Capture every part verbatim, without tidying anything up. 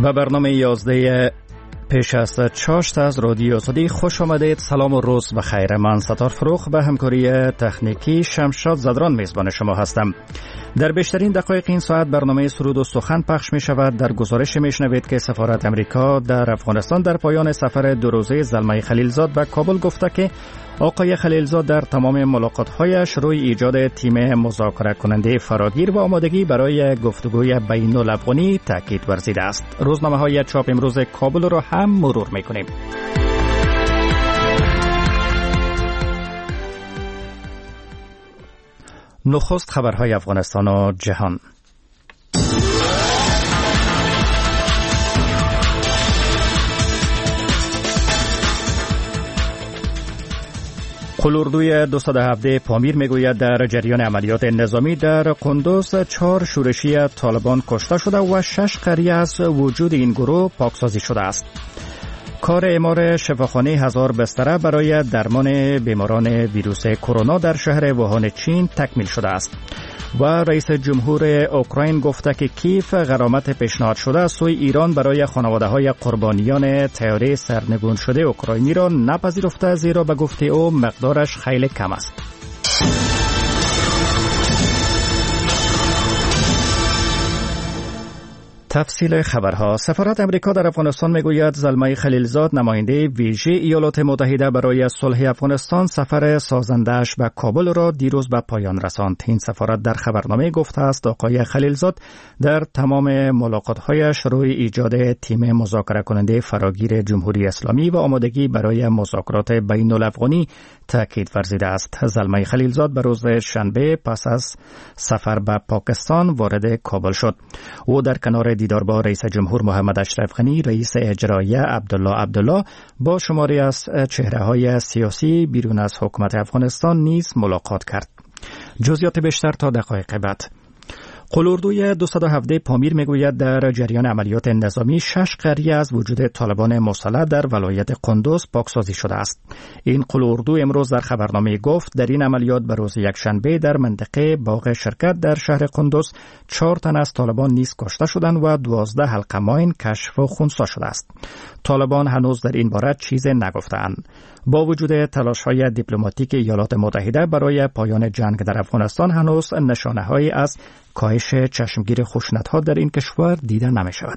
و برنامه یازده پیش از چاشت از رادیو آزادی خوش آمدید. سلام و روز بخیر. من ستار فروخ به همکاری تکنیکی شمشاد زدران میزبان شما هستم. در بیشترین دقایق این ساعت برنامه سرود و سخن پخش می شود. در گزارش می شنوید که سفارت امریکا در افغانستان در پایان سفر دو روزه زلمه خلیلزاد به کابل گفته که آقای خلیلزاد در تمام ملاقات‌هایش روی ایجاد تیم مذاکره کننده فراگیر و آمادگی برای گفتگوی بین الافغانی تاکید ورزیده است. روزنامه‌های چاپ امروز کابل را هم مرور می‌کنیم. نخست خبرهای افغانستان و جهان. قلوردوی دویست و هفده پامیر میگوید در جریان عملیات نظامی در قندوز چهار شورشی طالبان کشته شده و شش قریه از وجود این گروه پاکسازی شده است. کار اعمار شفاخانه هزار بستره برای درمان بیماران ویروس کرونا در شهر ووهان چین تکمیل شده است. و رئیس جمهور اوکراین گفته که کیف غرامت پیشنهاد شده از سوی ایران برای خانواده‌های قربانیان طیاره سرنگون شده اوکراینی را نپذیرفته، زیرا به گفته او مقدارش خیلی کم است. تفصیل خبرها. سفارت امریکا در افغانستان میگوید زلمه خلیلزاد نماینده ویژه ایالات متحده برای صلح افغانستان سفر سازنده‌اش به کابل را دیروز به پایان رساند. این سفارت در خبرنامه گفته است آقای خلیلزاد در تمام ملاقات‌هایش روی ایجاد تیم مذاکره کننده فراگیر جمهوری اسلامی و آمادگی برای مذاکرات بین الافغانی تاکید ورزیده است. زلمه خلیلزاد به روز شنبه پس از سفر به پاکستان وارد کابل شد. او در کنار دیدار با رئیس جمهور محمد اشرف غنی، رئیس اجرایی عبدالله عبدالله با شماری از چهره‌های سیاسی بیرون از حکومت افغانستان نیز ملاقات کرد. جزئیات بیشتر تا دقایق بعد. قلوردوی دویست و هفده پامیر میگوید در جریان عملیات نظامی شش قریه از وجود طالبان مسلح در ولایت قندوز پاکسازی شده است. این قلوردو امروز در خبرنامه گفت در این عملیات به روز یکشنبه در منطقه باغ شرکت در شهر قندوز چهار تن از طالبان نیز کشته شدند و دوازده حلقه ماین کشف و خنثی شده است. طالبان هنوز در این باره چیزی نگفتند. با وجود تلاش‌های دیپلماتیک ایالات متحده برای پایان جنگ در افغانستان هنوز نشانه‌هایی از کاهش چشمگیر خشونت‌ها در این کشور دیده نمی‌شود.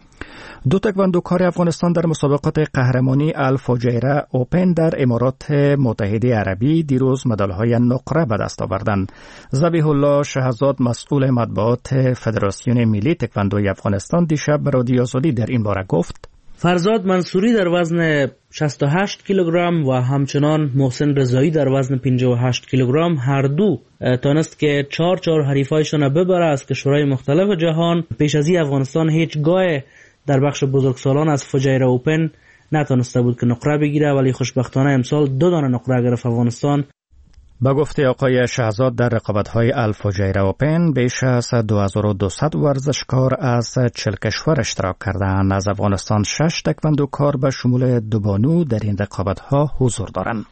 دو تکواندوکار افغانستان در مسابقات قهرمانی الفجیره اوپن در امارات متحده عربی دیروز مدال‌های نقره به دست آوردند. ذبیح الله شهزاد مسئول مطبوعات فدراسیون ملی تکواندوی افغانستان دیشب به رادیو آزادی در این باره گفت: فرزاد منصوری در وزن شصت و هشت کیلوگرم و همچنان محسن رضایی در وزن پنجاه و هشت کیلوگرم هر دو تانست که چهار چهار حریفایشان ببره از کشورهای مختلف جهان. پیش از این افغانستان هیچگاه در بخش بزرگسالان از فجیره اوپن نتانسته بود که نقره بگیره، ولی خوشبختانه امسال دو دانه نقره گرفت افغانستان. با گفته آقای شهزاد در رقابت‌های الفجیره اوپن بیش از دو هزار و دویست ورزشکار از چهل کشور اشتراک کردند. از افغانستان شش تکواندوکار به شمول دو بانو در این رقابت‌ها حضور دارند.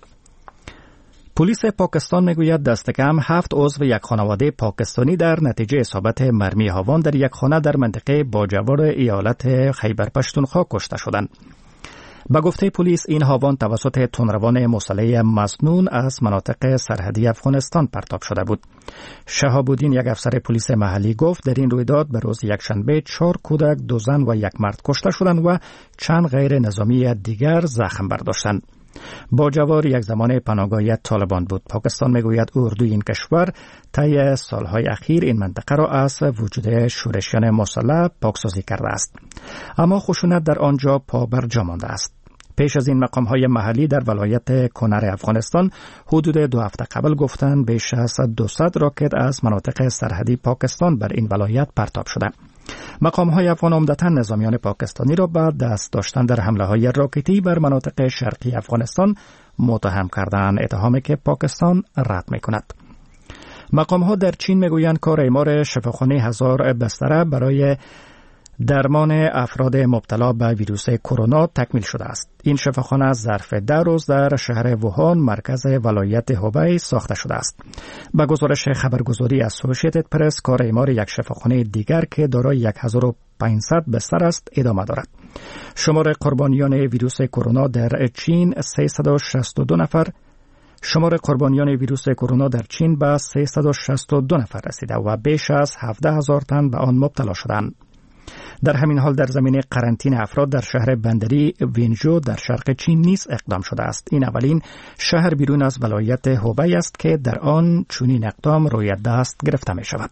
پلیس پاکستان میگوید دست کم هفت عضو یک خانواده پاکستانی در نتیجه اصابت مرمی هاون در یک خانه در منطقه باجوار ایالت خیبر پشتونخوا کشته شدند. با گفته پلیس این هاوان توسط تندروان مسلح مسنون از مناطق سرحدی افغانستان پرتاب شده بود. شهاب الدین یک افسر پلیس محلی گفت در این رویداد به روز یکشنبه چهار کودک، دو زن و یک مرد کشته شدند و چند غیر نظامی دیگر زخم برداشتند. باجوار یک زمان پناهگاه طالبان بود. پاکستان میگوید اردوی این کشور طی سالهای اخیر این منطقه را از وجود شورشیان مسلح پاکسازی کرده است، اما خشونت در آنجا پا بر جا مانده است. پیش از این مقام‌های محلی در ولایت کنر افغانستان حدود دو هفته قبل گفتند بیش از دویست راکت از مناطق سرحدی پاکستان بر این ولایت پرتاب شده. مقام‌های افغان عمدتاً نظامیان پاکستانی را به دست داشتن در حمله‌های راکتی بر مناطق شرقی افغانستان متهم کردند، اتهامی که پاکستان رد می‌کند. مقام‌ها در چین میگویند کار اعمار شفاخانه هزار بستره برای درمان افراد مبتلا به ویروس کرونا تکمیل شده است. این شفاخانه از ظرف ده روز در شهر ووهان مرکز ولایت هوبی ساخته شده است. به گزارش خبرگزاری اسوسییتد پرس کار اعمار یک شفاخانه دیگر که دارای هزار و پانصد بستر است ادامه دارد. شمار قربانیان ویروس کرونا در چین سیصد و شصت و دو نفر شمار قربانیان ویروس کرونا در چین به سیصد و شصت و دو نفر رسیده و بیش از هفده هزار تن به آن مبتلا شدند. در همین حال در زمینه قرنطینه افراد در شهر بندری وینجو در شرق چین نیز اقدام شده است. این اولین شهر بیرون از ولایت هوبی است که در آن چنین اقدام روی دست گرفته می شود.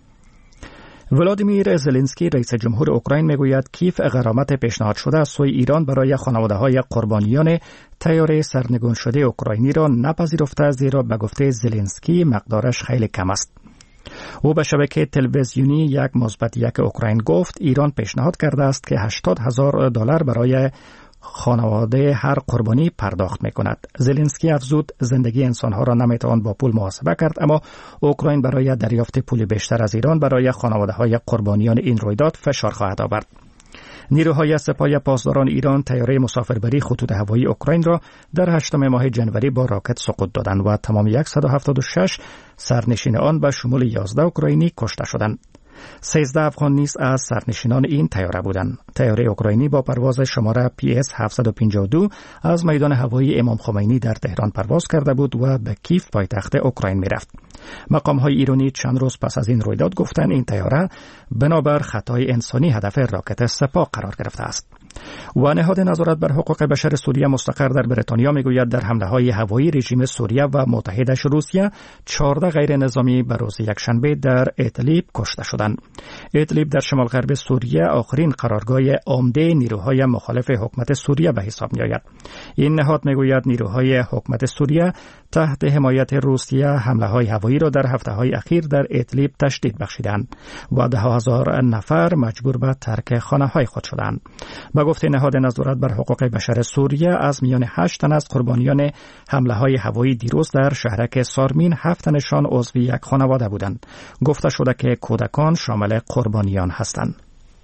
ولادیمیر زلنسکی رئیس جمهور اوکراین میگوید کیف غرامت پیشنهاد شده از سوی ایران برای خانواده‌های قربانیان طیاره سرنگون شده اوکراینی را نپذیرفته، زیرا به گفته زلنسکی مقدارش خیلی کم است. او به شبکه تلویزیونی یک مثبت یک اوکراین گفت ایران پیشنهاد کرده است که هشتاد هزار دلار برای خانواده هر قربانی پرداخت می کند. زلنسکی افزود زندگی انسانها را نمیتوان با پول محاسبه کرد، اما اوکراین برای دریافت پول بیشتر از ایران برای خانواده های قربانیان این رویداد فشار خواهد آورد. نیروهای سپاه پاسداران ایران طیاره مسافربری خطوط هوایی اوکراین را در هشتم ماه جنوری با راکت سقوط دادند و تمام صد و هفتاد و شش سرنشین آن به شمول یازده اوکراینی کشته شدند. سیزده افغان نیز از سرنشینان این طیاره بودند. طیاره اوکراینی با پرواز شماره پی اس هفتصد و پنجاه و دو از میدان هوایی امام خمینی در تهران پرواز کرده بود و به کیف پایتخت اوکراین می‌رفت. مقام‌های ایرانی چند روز پس از این رویداد گفتند این طیاره بنابر خطای انسانی هدف راکت سپاه قرار گرفته است. و نهاد نظارت بر حقوق بشر سوریه مستقر در بریتانیا میگوید در حمله‌های هوایی رژیم سوریه و متحدش روسیه چهارده غیر نظامی به روز یکشنبه در ادلیب کشته شدند. ادلیب در شمال غرب سوریه آخرین قرارگاه عمده نیروهای مخالف حکومت سوریه به حساب می‌آید. این نهاد میگوید نیروهای حکومت سوریه تحت حمایت روسیه حمله‌های هوایی را در هفته‌های اخیر در ادلیب تشدید بخشیدند و ده هزار نفر مجبور به ترک خانه‌های خود شدند. با گفته نهاد نظارت بر حقوق بشر سوریه از میان هشت تن از قربانیان حمله‌های هوایی دیروز در شهرک سارمین هفت تنشان عضو یک خانواده بودند. گفته شده که کودکان شامل قربانیان هستند.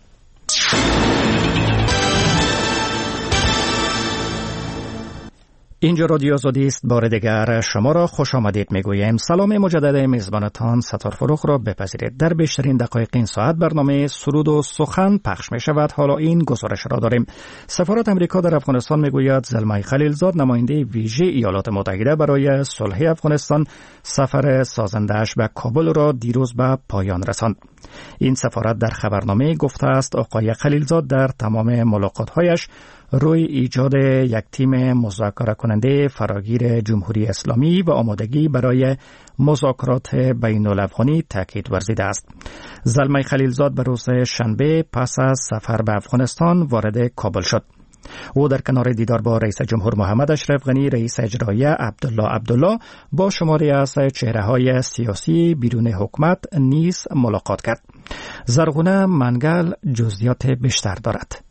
اینجا رادیو آزادی است. بار دیگر شما را خوش آمدید میگوییم. سلام مجدد میزبانتان ستار فروخ را بپذیرید. در بیشترین دقایق این ساعت برنامه سرود و سخن پخش می شود. حالا این گزارش را داریم. سفارت امریکا در افغانستان میگوید زلمای خلیلزاد نماینده ویژه ایالات متحده برای صلح افغانستان سفر سازنده‌اش به کابل را دیروز به پایان رساند. این سفارت در خبرنامه گفته است آقای خلیلزاد در تمام ملاقات‌هایش روی ایجاد یک تیم مذاکره کننده فراگیر جمهوری اسلامی و آمادگی برای مذاکرات بین الافغانی تاکید ورزیده است. زلمای خلیلزاد به روز شنبه پس از سفر به افغانستان وارد کابل شد. او در کنار دیدار با رئیس جمهور محمد اشرف غنی، رئیس اجرایی عبدالله عبدالله با شماری از چهره‌های سیاسی بیرون حکومت نیز ملاقات کرد. زرغونه منگل جزئیات بیشتر دارد.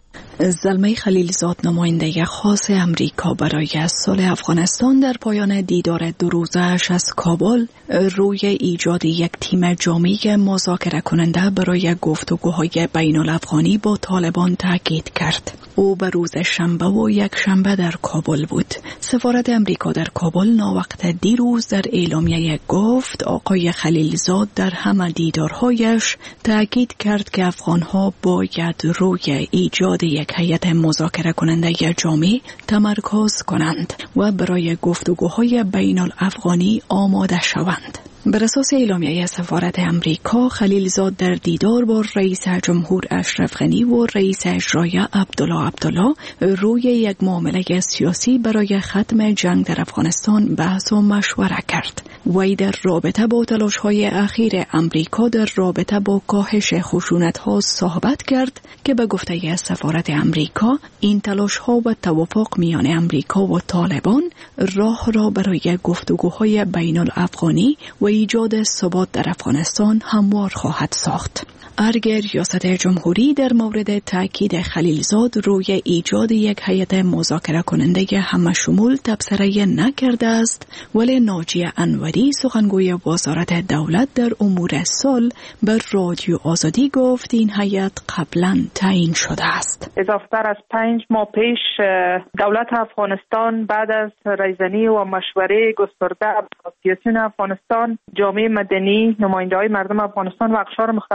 زلمای خلیلزاد نماینده خاص امریکا برای صلح افغانستان در پایان دیدار دو روزه‌اش از کابل روی ایجاد یک تیم جامع مذاکره کننده برای گفتگوهای بین الافغانی با طالبان تاکید کرد. او به روز شنبه و یک شنبه در کابل بود. سفارت امریکا در کابل ناوقت دیروز در اعلامیه گفت آقای خلیلزاد در همه دیدارهایش تاکید کرد که افغانها باید روی ایجاد یک هیئت مذاکره کننده جامع تمرکز کنند و برای گفتگوهای بین الافغانی آماده شوند. بر اساس اعلامیه سفارت امریکا، خلیلزاد در دیدار با رئیس جمهور اشرف غنی و رئیس اجرایی عبدالله عبدالله روی یک معامله سیاسی برای ختم جنگ در افغانستان بحث و مشوره کرد. وی در رابطه با تلاش‌های اخیر امریکا در رابطه با کاهش خشونت‌ها صحبت کرد که به گفته سفارت امریکا این تلاش‌ها و توافق میان امریکا و طالبان راه را برای گفتگوهای بین الافغانی و ایجاد ثبات در افغانستان هموار خواهد ساخت. ارگر ریاست جمهوری در مورد تاکید خلیلزاد روی ایجاد یک هیئت مذاکره کننده همه شمول تبصره نکرده است، ولی ناجی انوری سخنگوی وزارت دولت در امور صلح بر رادیو آزادی گفت این هیئت قبلا تعیین شده است. اضافتر از پنج ماه پیش دولت افغانستان بعد از رایزنی و مشوره گسترده سیاسیون افغانستان، جامعه مدنی، نماینده‌های مردم افغانستان و اقشار مختلف مردم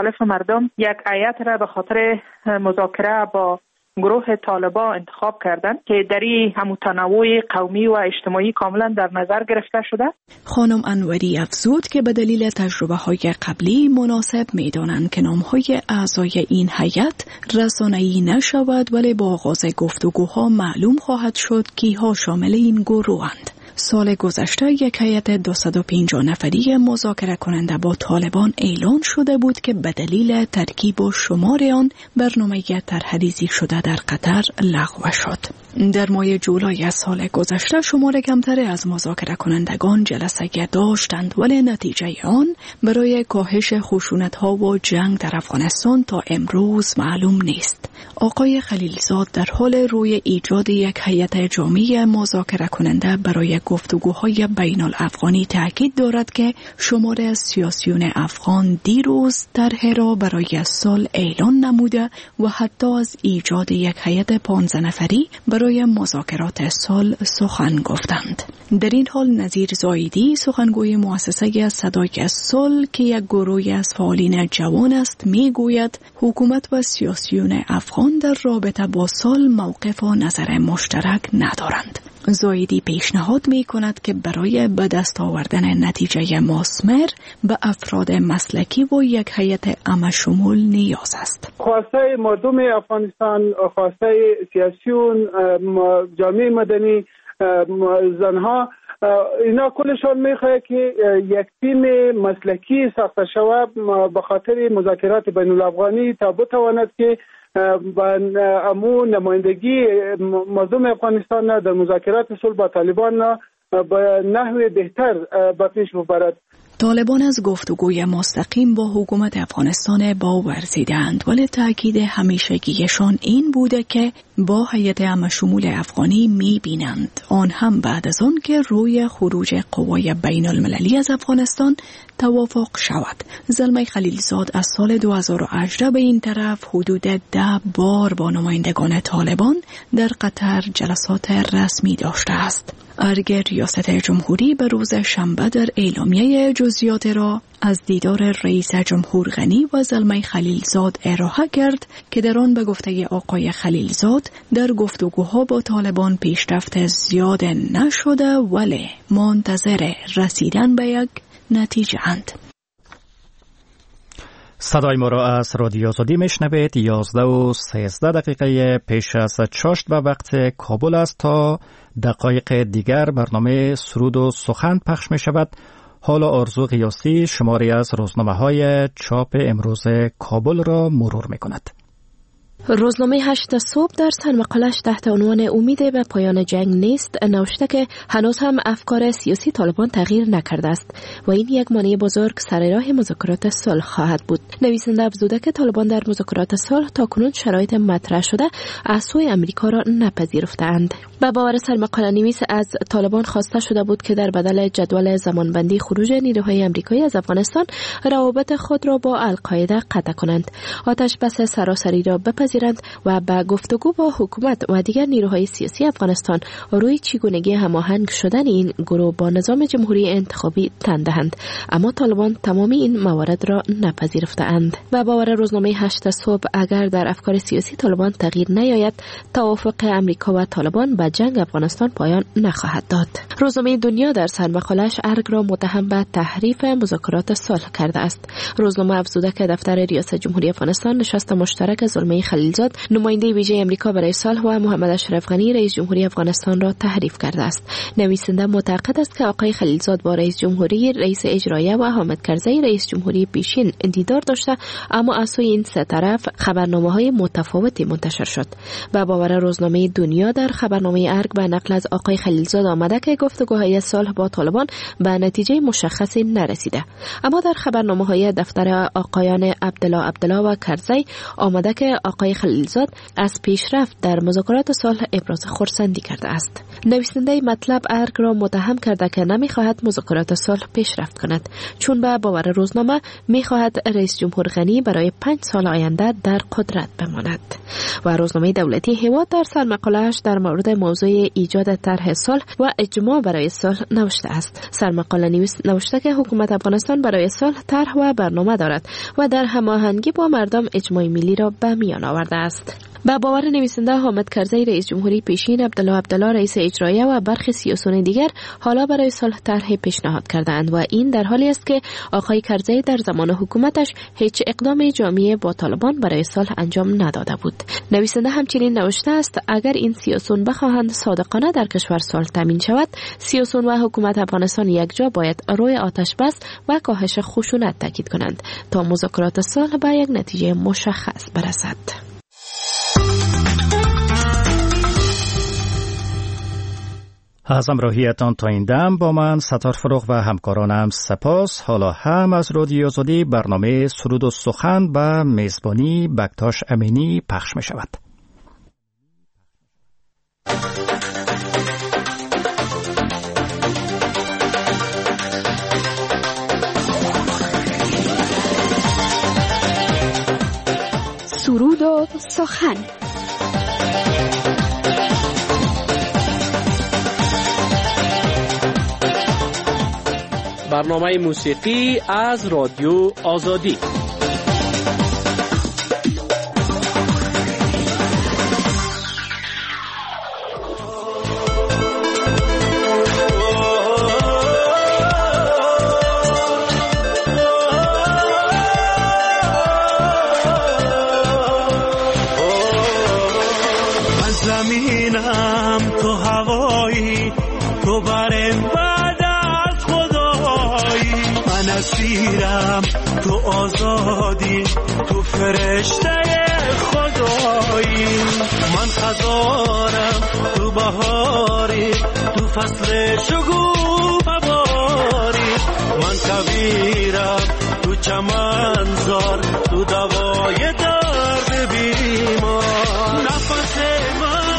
مردم یک هیئت را به خاطر مذاکره با گروه طالبان انتخاب کردند که در این همون تنوع قومی و اجتماعی کاملا در نظر گرفته شده. خانم انوری افزود که به دلیل تجربه های قبلی مناسب می دانند که نام های اعضای این هیئت رسانه‌ای نشود، ولی با آغاز گفتگوها معلوم خواهد شد کیها شامل این گروهند. سال گذشته یک هیئت دویست و پنجاه نفری مذاکره کننده با طالبان اعلان شده بود که به دلیل ترکیب و شمار آن برنامه طرح‌ریزی شده در قطر لغو شد. در ماه جولای سال گذشته شمار کمتری از مذاکره کنندگان جلسه داشتند، ولی نتیجه آن برای کاهش خشونت‌ها و جنگ در افغانستان تا امروز معلوم نیست. آقای خلیلزاد در حال روی ایجاد یک هیئت جامع مذاکره کننده برای گفتگوهای بین الافغانی تاکید دارد که شمار از سیاسیون افغان دیروز طرح را برای سال اعلان نموده و حتی از ایجاد یک هیئت پانزده نفری برای مذاکرات سال سخن گفتند. در این حال نظیر زایدی سخنگوی مؤسسه صدای صلح که یک گروه از فعالین جوان است میگوید حکومت و سیاسیون افغان در رابطه با سال موقف و نظر مشترک ندارند. زایدی پیشنهاد می کند که برای به دست آوردن نتیجه مثمر به افراد مسلکی و یک هیئت عام‌شمول نیاز است. خواسته مردم افغانستان، خواسته سیاسیون، جامعه مدنی، زنها، اینا کلشان میخواد که یک تیم مسلکی ساخته شود به خاطر مذاکرات بین الافغانی تا بتواند که با امو نمایندگی مردم افغانستان در مذاکرات صلح با طالبان به نحو بهتر به پیش ببرد. طالبان از گفتگوی مستقیم با حکومت افغانستان باورزیدند، ولی تاکید همیشگیشان این بوده که با هیئت عام‌شمول افغانی می‌بینند آن هم بعد از آن که روی خروج قوای بین المللی از افغانستان توافق شود. زلمه خلیلزاد از سال دو هزار و هجده به این طرف حدود ده بار با نمایندگان طالبان در قطر جلسات رسمی داشته است. ارگ ریاست جمهوری به روز شنبه در اعلامیه جزئیات را از دیدار رئیس جمهور غنی و زلمه خلیلزاد ارائه کرد که در آن به گفته آقای خلیلزاد در گفتگوها با طالبان پیشرفت زیاد نشده، ولی منتظر رسیدن به یک نتیجه اند. صدای ما را از رادیو آزادی میشنوید. یازده و سیزده دقیقه پیش از چاشت و وقت کابل است. تا دقایق دیگر برنامه سرود و سخن پخش می شود. حالا آرزو قیاسی شماری از روزنامه های چاپ امروز کابل را مرور می کند. روزنامه هشت صبح در سرمقالش تحت عنوان امید به پایان جنگ نیست نوشته که هنوز هم افکار سیاسی طالبان تغییر نکرده است و این یک مانع بزرگ سر راه مذاکرات صلح خواهد بود. نویسنده افزوده که طالبان در مذاکرات صلح تاکنون شرایط مطرح شده از سوی امریکا را نپذیرفتند. به باور سرمقاله نویس از طالبان خواسته شده بود که در بدل جدول زمانبندی خروج نیروهای امریکایی از افغانستان روابط خود را با القاعده قطع کنند، آتش بس سراسری را بپذیرند و به گفتگو با حکومت و دیگر نیروهای سیاسی افغانستان روی چگونگی هماهنگ شدن این گروه با نظام جمهوری انتخابی تن دهند. اما طالبان تمام این موارد را نپذیرفتند. و باور روزنامه هشت صبح اگر در افکار سیاسی طالبان تغییر نیاید، توافق امریکا و طالبان به جنگ افغانستان پایان نخواهد داد. روزنامه دنیا در سرمقاله‌اش ارگ را متهم به تحریف مذاکرات صلح کرده است. روزنامه افزوده که دفتر ریاست جمهوری افغانستان نشست مشترک زلمه خلیلزاد نماینده ویژه امریکا برای صلح و محمد اشرف غنی رئیس جمهوری افغانستان را تحریف کرده است. نویسنده معتقد است که آقای خلیلزاد با رئیس جمهوری، رئیس اجرایه و حامد کرزی رئیس جمهوری پیشین دیدار داشته، اما از سوی این سه طرف خبرنامه‌های متفاوتی منتشر شد. و باور روزنامه دنیا در خبرنامه ارگ به نقل از آقای خلیلزاد آمده که گفتگوهای صلح با طالبان به نتیجه مشخصی نرسیده. اما در خبرنامه‌های دفتر آقایان عبدالله عبدالله و کرزی آمده که آقای آقای خلیلزاد از پیشرفت در مذاکرات صلح ابراز خرسندی کرده است. نویسنده مطلب ارگ را متهم کرده که نمی‌خواهد مذاکرات صلح پیشرفت کند، چون به باور روزنامه می‌خواهد رئیس جمهور غنی برای پنج سال آینده در قدرت بماند. و روزنامه دولتی هواد در سرمقاله‌اش در مورد موضوع ایجاد طرح صلح و اجماع برای صلح نوشته است. سرمقاله نویس نوشته که حکومت افغانستان برای صلح طرح و برنامه دارد و در هماهنگی با مردم اجماع ملی را به میان آورده است. با باور نویسنده حامد کرزی رئیس جمهوری پیشین، عبدالله عبدالله رئیس اجراییه و برخی سیاسیون دیگر حالا برای صلح طرح پیشنهاد کردند و این در حالی است که آقای کرزی در زمان حکومتش هیچ اقدام جامعی با طالبان برای صلح انجام نداده بود. نویسنده همچنین نوشته است اگر این سیاسیون بخواهند صادقانه در کشور صلح تامین شود، سیاسیون و حکومت افغانستان یکجا باید روی آتش بس و کاهش خشونت تاکید کنند تا مذاکرات صلح به یک نتیجه مشخص برسد. از همراهیتان تا این دم با من ستار فروغ و همکارانم سپاس. حالا هم از رادیو آزادی برنامه سرود و سخن به میزبانی بکتاش امینی پخش می شود. سرود و سخن. برنامه موسیقی از رادیو آزادی. من زمینم تو هوایی، تو برم بعد از خدایی، من اسیرم تو آزادی، تو فرشته خدایی، من خزانم تو بهاری، تو فصل شگوفه باری، من کبیرم تو چمنزار، تو دوای درد بیمار، نفس من.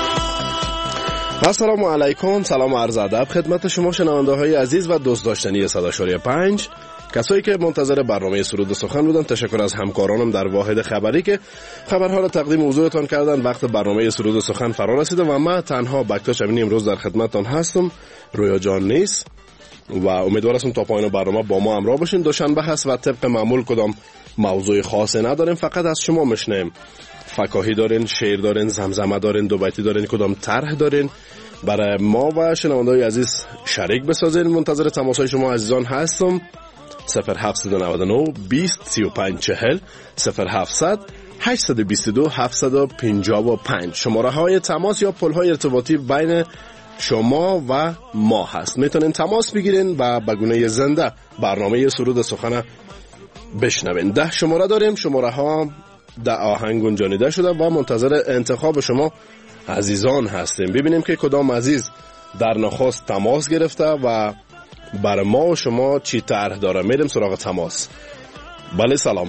السلام علیکم، سلام و عرض ادب خدمت شما شنونده های عزیز و دوست داشتنی صدا شوری پنج، کسایی که منتظر برنامه سرود و سخن بودن. تشکر از همکارانم در واحد خبری که خبرها را تقدیم حضورتان کردن. وقت برنامه سرود و سخن فرا رسیده و من تنها بکتاش امینی امروز در خدمتتان هستم. رویا جان نیست و امیدوار هستم تا پایان برنامه با ما همراه باشین. دوشنبه هست و طبق معمول کدام موضوع خاصی نداریم، فقط از شما میشنیم. فکاهی دارین، شعر دارین، زمزمه دارین، دو بیتی دارین، کدام طرح دارین برای ما و شنونده‌های عزیز شریک بسازین. منتظر تماس‌های شما عزیزان هستم. صفر هفت نه نه بیست سی و پنج چهل صفر هفتصد هشتصد و بیست و دو هفتصد و پنجاه و پنج شماره های تماس یا پل های ارتباطی بین شما و ما هست. میتونین تماس بگیرین و به گونه زنده برنامه سرود سخن بشنوین. ده شماره داریم، شماره ها ده آهنگ گنجانیده شده و منتظر انتخاب شما عزیزان هستیم. ببینیم که کدام عزیز در نخست تماس گرفته و برای ما و شما چی طرح داره. میریم سراغ تماس. بله سلام.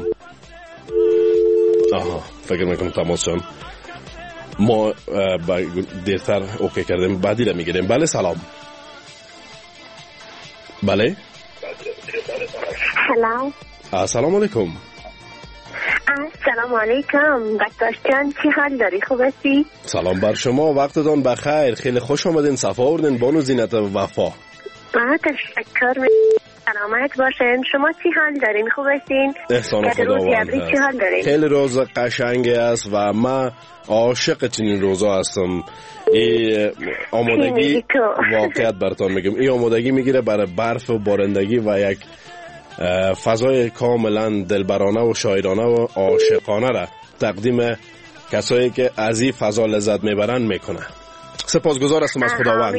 آها فکر میکنم تماس شم ما دیرتر اوکی کردیم، بعدی رو میگیریم. بله سلام. بله سلام. السلام علیکم. سلام علیکم بکتاش جان، چی حال داری؟ خوب هستی؟ سلام بر شما، وقتتان بخیر، خیلی خوش آمدین، صفا آوردین بانو زینت و وفا. آه تشکر، سلامت باشین. شما چی حال دارین؟ خوب هستین؟ احسان خداوند هست. خیلی روز قشنگی است و من عاشق چنین روزا هستم. این آمادگی واقعیت براتون میگم، این آمادگی میگیره برای برف و بارندگی و یک فضای کاملا دلبرانه و شاعرانه و عاشقانه را تقدیم کسایی که از این فضا لذت میبرن میکنه. سپاسگزار هستم از خداوند.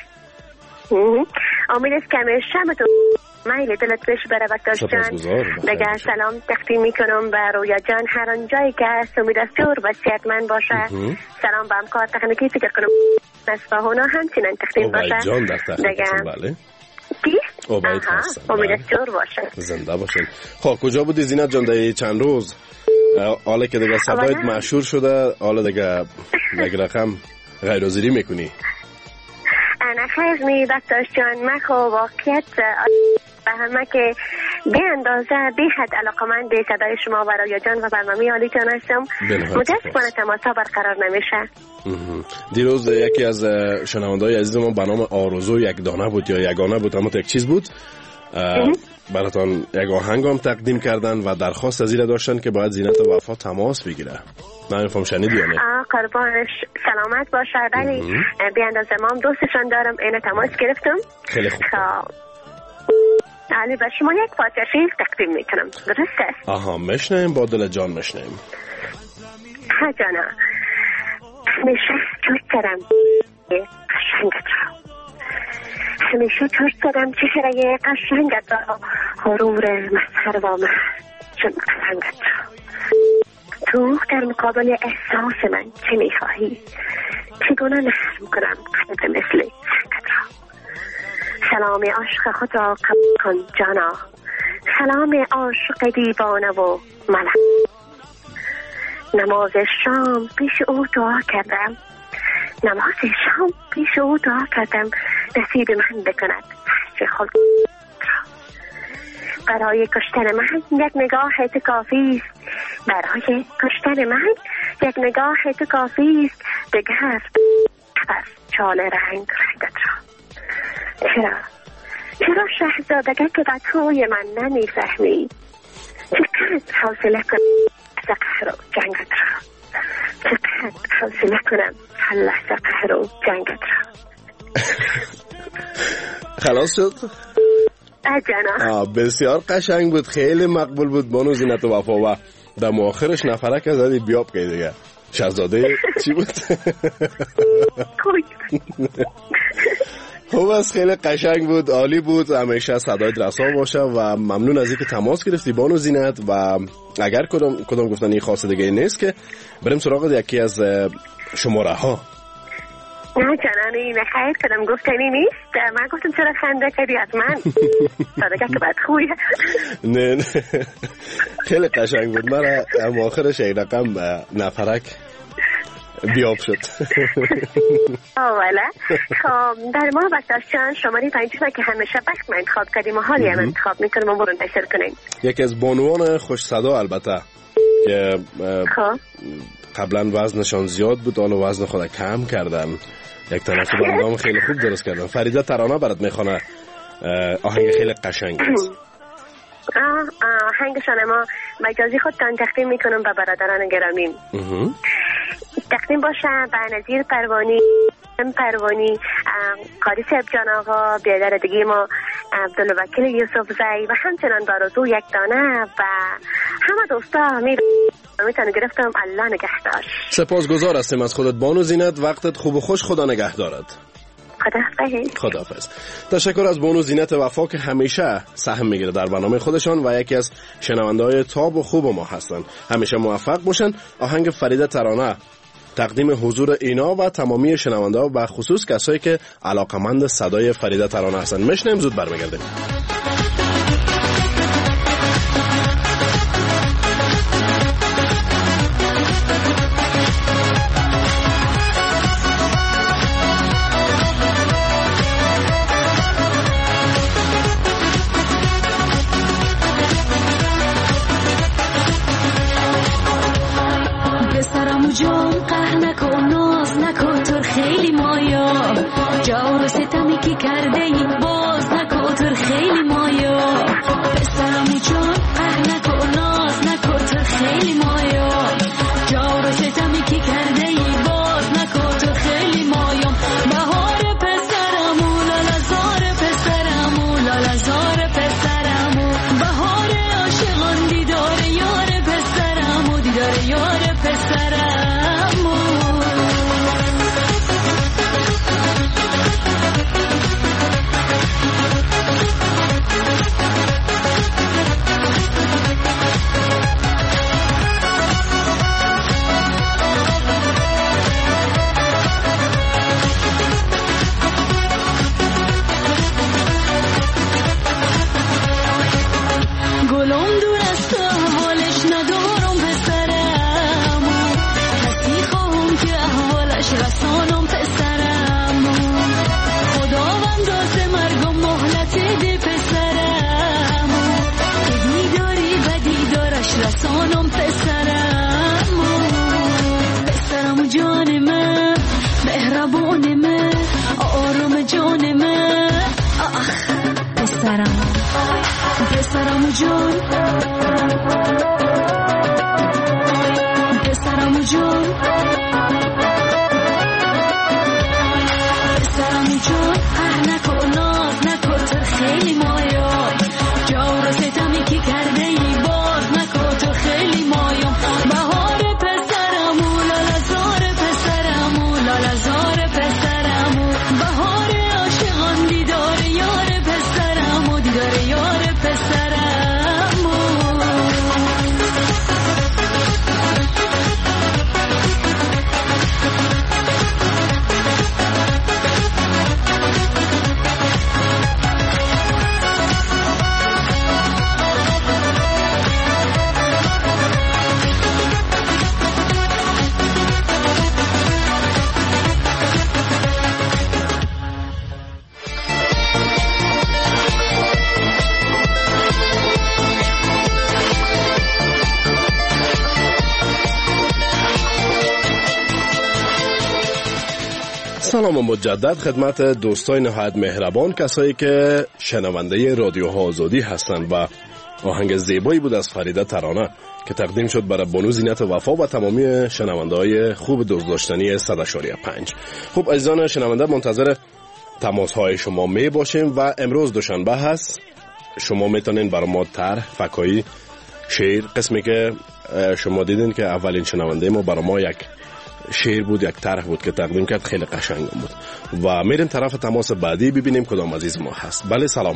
امید است که شمتون میل دلت بهش بره بکتاش جان. دیگه سلام تقدیم میکنم به رویا جان هر آنجایی که هست. امید است جور و صحتمند باشه. سلام به همکار تکنیکی، فکر کنم نصفه‌ها همچنین تقدیم باشه. اوبای جان در تقدیم. بله کی؟ اوبای هستم. امید است جور باشه. زنده باشین. خب کجا بودی زینت جان در چند روز؟ حالا که دیگه صدایت مشهور شده، حالا دیگه یک رقم غیر حاضری میکنی؟ انا خیر می دکتر جان، من خب واقعیت به همه که به اندازه به حد علاقمند به صدای شما و رویا جان و برنامه عالی جان هستم. متاسفانه تماسا برقرار نمیشه. دیروز یکی از شنونده‌های عزیز ما به نام آرزو یک دانه بود یا یگانه بود، اما یک چیز بود، براتان یک آهنگ هم تقدیم کردن و درخواست از این داشتن که باید زینت وفا تماس بگیره. نمیفهم شنیدی یا نه؟ آه قربانش سلامت باشه. ولی به اندازه ما هم دوستشان دارم، اینو تماس گرفتم. خیلی خوب. علی به شما یک پارچه شعر تقدیم میکنم، درسته؟ آها مشنیم، با دل جان مشنیم. ها جانا، همیشه دوست دارم قشنگت را، همیشه دوست دارم چهره قشنگت را، غرور مسخر و محر چون قشنگت را. تو در مقابل احساس من چه میخواهی؟ چگونه نرم کنم قلب مثل سنگت را. سلام عاشق خود را قبول کن جانا، سلام عاشق دیوانه و ملک. نماز شام پیش او دعا کردم، نماز شام پیش او دعا کردم نصیب من بکند هرچه خلق را. برای کشتن من یک نگاه تو کافی است، برای کشتن من یک نگاه تو کافی است، دگر بس چال رنگ رنگت را. چرا؟ چرا شهزادگه که به توی من نمیفهمی؟ چقدر حوصله کنم قهر و جنگت را، چقدر حوصله کنم هر لحظه قهر و جنگت را. خلاص شد؟ اجانا بسیار قشنگ بود، خیلی مقبول بود بانو زینت وفا و در مؤخرش نفرک از ازدی بیاب که دیگه شهزاده چی بود؟ خوب است، خیلی قشنگ بود، عالی بود، همیشه صدایت رسا باشه و ممنون از اینکه تماس گرفتی بانو زینت. و اگر کدام کدام گفتن این خاصه دیگه نیست که بریم سراغ یکی از شماره ها. نه جانانه این خیر کدام گفتنی نیست، من گفتم چرا خنده کردی از من صدقه که بد خویه. نه نه خیلی قشنگ بود، من هم آخرش یک رقم نفرک بیاب شد. اولا خب در ما بساشان شماره پنجم که همیشه بخت ما انتخاب کردیم و حالی هم انتخاب میکنیم و برون نشر کنیم. یکی از بانوان خوش صدا البته که قبلا وزنشان زیاد بود، حالا وزن خود کم کردن، یک تناسب اندام خیلی خوب درست کردن. فریده ترانه برات میخونه، آهنگ خیلی قشنگ است. آهنگشان ما مجازی خودتان تقدیم میکنم به برادران گرامیم. تقدیم باشه به نظیر پروانی، پروانی، قاری صاحب جان آقا، بیادردگی ما عبدالوکیل یوسف زی و همچنان دارزو یک دانه و همه دوستا میتونم گرفتم. الله نگهدار. سپاسگزار هستیم از خودت بانو زینت، وقتت خوب و خوش، خدا نگه دارد. خداحافظ. خداحافظ. تشکر از بانو زینت وفا که همیشه سهم میگیره در برنامه خودشان و یکی از شنونده‌های تاب و خوب ما هستن. همیشه موفق باشن. آهنگ فریده ترانه تقدیم حضور اینا و تمامی شنونده‌ها و خصوص کسایی که علاقمند صدای فریده ترانه هستن. میشنیم، زود برمیگردیم. جام قهر نکن، ناز نکن، تو خیلی مایا جور و ستمی که کرده این باز نکن، تو خیلی مایا پسرم جام قهر نکن، ناز نکن، تو خیلی مایا جور و ستمی که کرده این باز نکن، تو خیلی مایا. بهار پسرمو لالزار پسرمو لالزار پسرمو، بهار عاشقان دیدار یار پسرمو دیدار یار پسرمو. جون پسرم جون پسرم جون اه نکن ناز نکن تو خیلی مایا جور ستمی که کرده ای باز نکن تو خیلی مایا بهار پسرمو لالا زار پسرمو لالا زار پسرمو بهار عاشقان دیدار یار پسرمو دیدار یار پسرمو سلام مجدد خدمت دوستای نهایت مهربان، کسایی که شنونده رادیو آزادی هستند و آهنگ زیبایی بود از فریده ترانه که تقدیم شد برای بانو زینت وفا و تمامی شنونده های خوب دوست داشتنی صد و پنج. خب عزیزان شنونده، منتظر تماس های شما می باشیم و امروز دوشنبه هست. شما میتونین برای ما طرح، فکایی، شعر، قسمی که شما دیدین که اولین شنونده ما برای ما یک شعر بود، یک طرح بود که تقدیم کرد، خیلی قشنگ بود و میریم طرف تماس بعدی ببینیم کدام عزیز ما هست. بله سلام.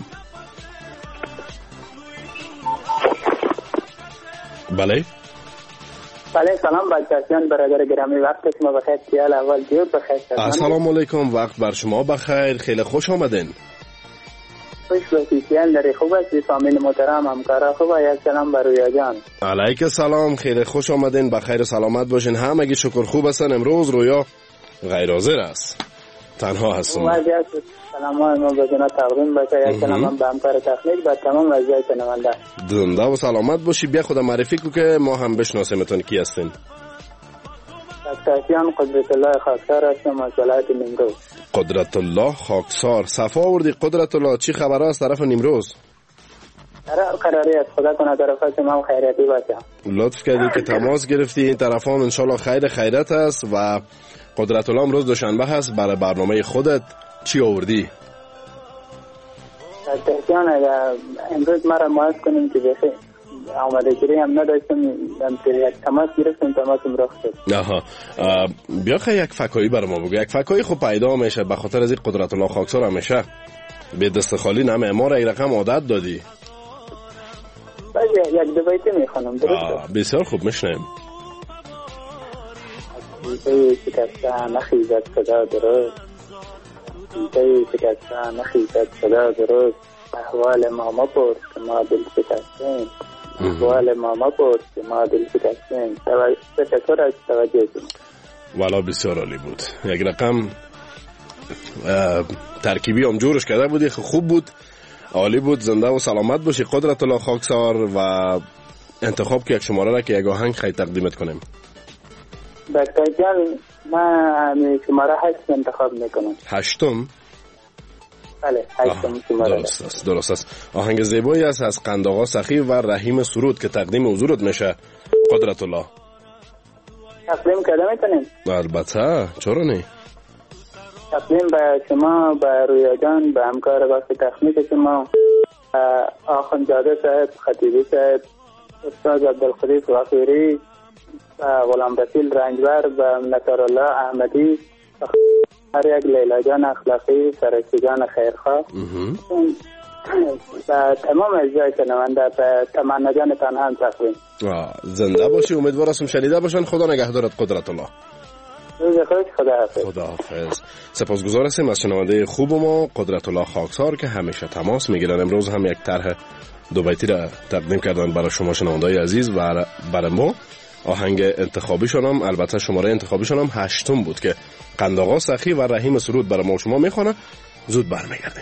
بله بله سلام بچه‌جان، برادر گرامی، وقت شما بخیر. سیال اول جور بخیر. السلام علیکم، وقت بر شما بخیر، خیلی خوش آمدین. خوش باشید. سیال داری خوب هستی؟ فامیل محترم، همکارا خوب؟ یک سلام بر رویا جان. علیک سلام، خیلی خوش آمدین، بخیر و سلامت باشین. همگی شکر خوب هستن. امروز رویا غیر حاضر است، تنها هستم. سلام ما به جناب تقدیم باشه. یک سلام به همکار تکنیک، به تمام رضای شنونده. زنده و سلامت باشی. بیا خودم معرفی کو که ما هم بشناسیمتون. کی هستین؟ دکتر قدرت الله خاکسار هستم از ولایت نیمروز. قدرت الله خاکسار، صفا آوردی قدرت الله. چی خبر است طرف نیمروز؟ قرار قراری است، خدا کنه طرف ما خیراتی باشه. لطف کردی که تماس گرفتی. این طرفان ان شاء الله خیر خیرت است. و قدرت الله امروز دوشنبه هست، برای برنامه خودت چی آوردی؟ دکتر اگر امروز ما را معاف کنیم که بخیر آماده گیری هم نداشتم، یک تماس گرفتم، تماسم رخ شد. آها، بیا خیلی یک فکایی برای ما بگو. یک فکایی خب پیدا میشه به خاطر از این قدرت الله خاکسار همیشه به دست خالی نمه ما را این رقم عادت دادی. باشه یک دو بیتی میخوانم. درست؟ بسیار خوب، میشنیم. بیتی شکسته نخیزد صدا درست، بیتی شکسته نخیزد صدا درست، احوال ما مپرس که ما دل شکستیم، احوال ما مپرس که ما دل شکستیم. تشکر از توجهتون. والا بسیار عالی بود. یک رقم ترکیبی هم جورش کرده بودی، خوب بود، عالی بود. زنده و سلامت باشی قدرت الله خاکسار. و انتخاب که یک شماره را که یک آهنگ خیلی تقدیمت کنیم. دکتر جان من شماره هشت انتخاب میکنم. هشتم؟ بله هشتم شماره. درست است، درست است. آهنگ زیبایی است از قندآقا سخی و رحیم سرود که تقدیم حضورت میشه قدرت الله. تقدیم کرده میتونیم؟ البته، چرا نه؟ تقدیم به شما، به رویا جان، به همکار بخش تخنیک شما، آخوندزاده صاحب، خطیبی صاحب، استاد عبدالخلیق وفیری، غلام رسول رنجبر، به نصرالله احمدی، هر یک لیلا جان اخلاقی، فرشتی جان خیرخواه، و تمام اجزای شنونده، به تمنا جان تنها هم تقدیم. زنده باشی، امیدوار هستم شنیده باشن. خدا نگهدارت قدرت الله. روز خوش، خدا حافظ. خدا حافظ. سپاسگزار هستیم از شنونده خوب ما قدرت الله خاکسار که همیشه تماس میگیرن. امروز هم یک طرح دو بیتی را تقدیم کردن برای شما شنونده‌های عزیز و برای ما. آهنگ انتخابیشون هم، البته شماره انتخابیشون هم هشتم بود که قندآقا سخی و رحیم سرود برای ما شما میخوانه. زود برمیگردیم.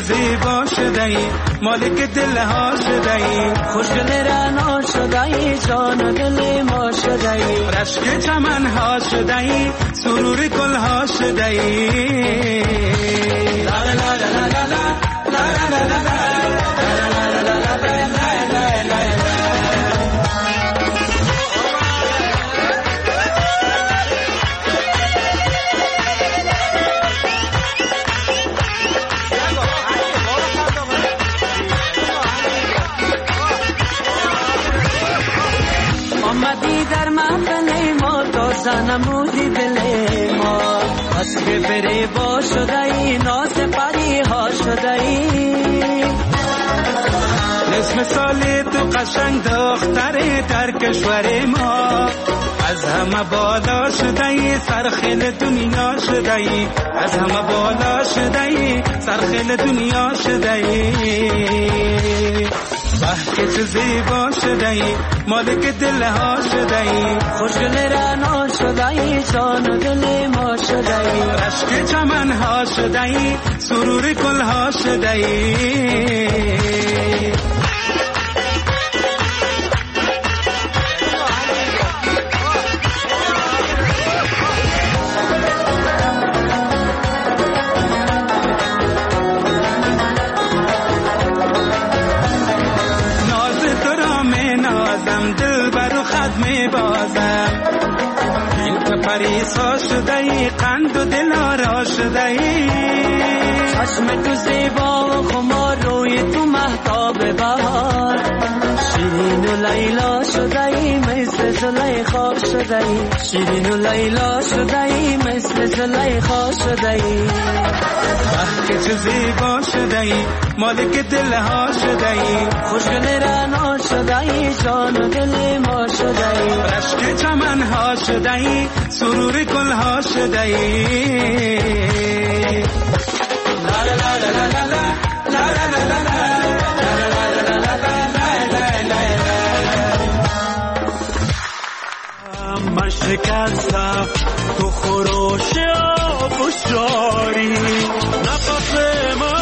زیبا شده ای مالک دل ها شده ای خوشگل رعنا شده ای جان و دل ما شده ای رشک چمن ها شده ای سرور گل ها شده ای لا لا لا لا لا لا لا لا لا در محفل ما تازه نمودی دل ما از که بره با شده ای ناز پری ها شده ای نصف سالی تو قشنگ دختر در کشور ما از همه بالا شده ای سرخیل دنیا شده ای از همه بالا شده ای سرخیل دنیا شده ای به که چه زیبا شده ای مالک دل ها شده ای خوشگل رعنا شده ای جان و دل ما شده ای رشک چمن ها شده ای سرور گل ها شده ای پریسا شده ای قند و دل آرا شده ای چشم تو زیبا و خمار روی تو مهتاب بهار شیرین و لیلا شده ای مثل زلیخا شده ای شیرین و لیلا شده ای مثل زلیخا شده ای که چه زیبا شده ای مالک دل ها شده ای خوشگل رعنا شده ای جان و دل ما شده ای رشک چمن ها شده ای سرور گل ها شده ای لا لا لا لا لا لا لا لا لا من شکستم تو خروش آب و شاری نفس من.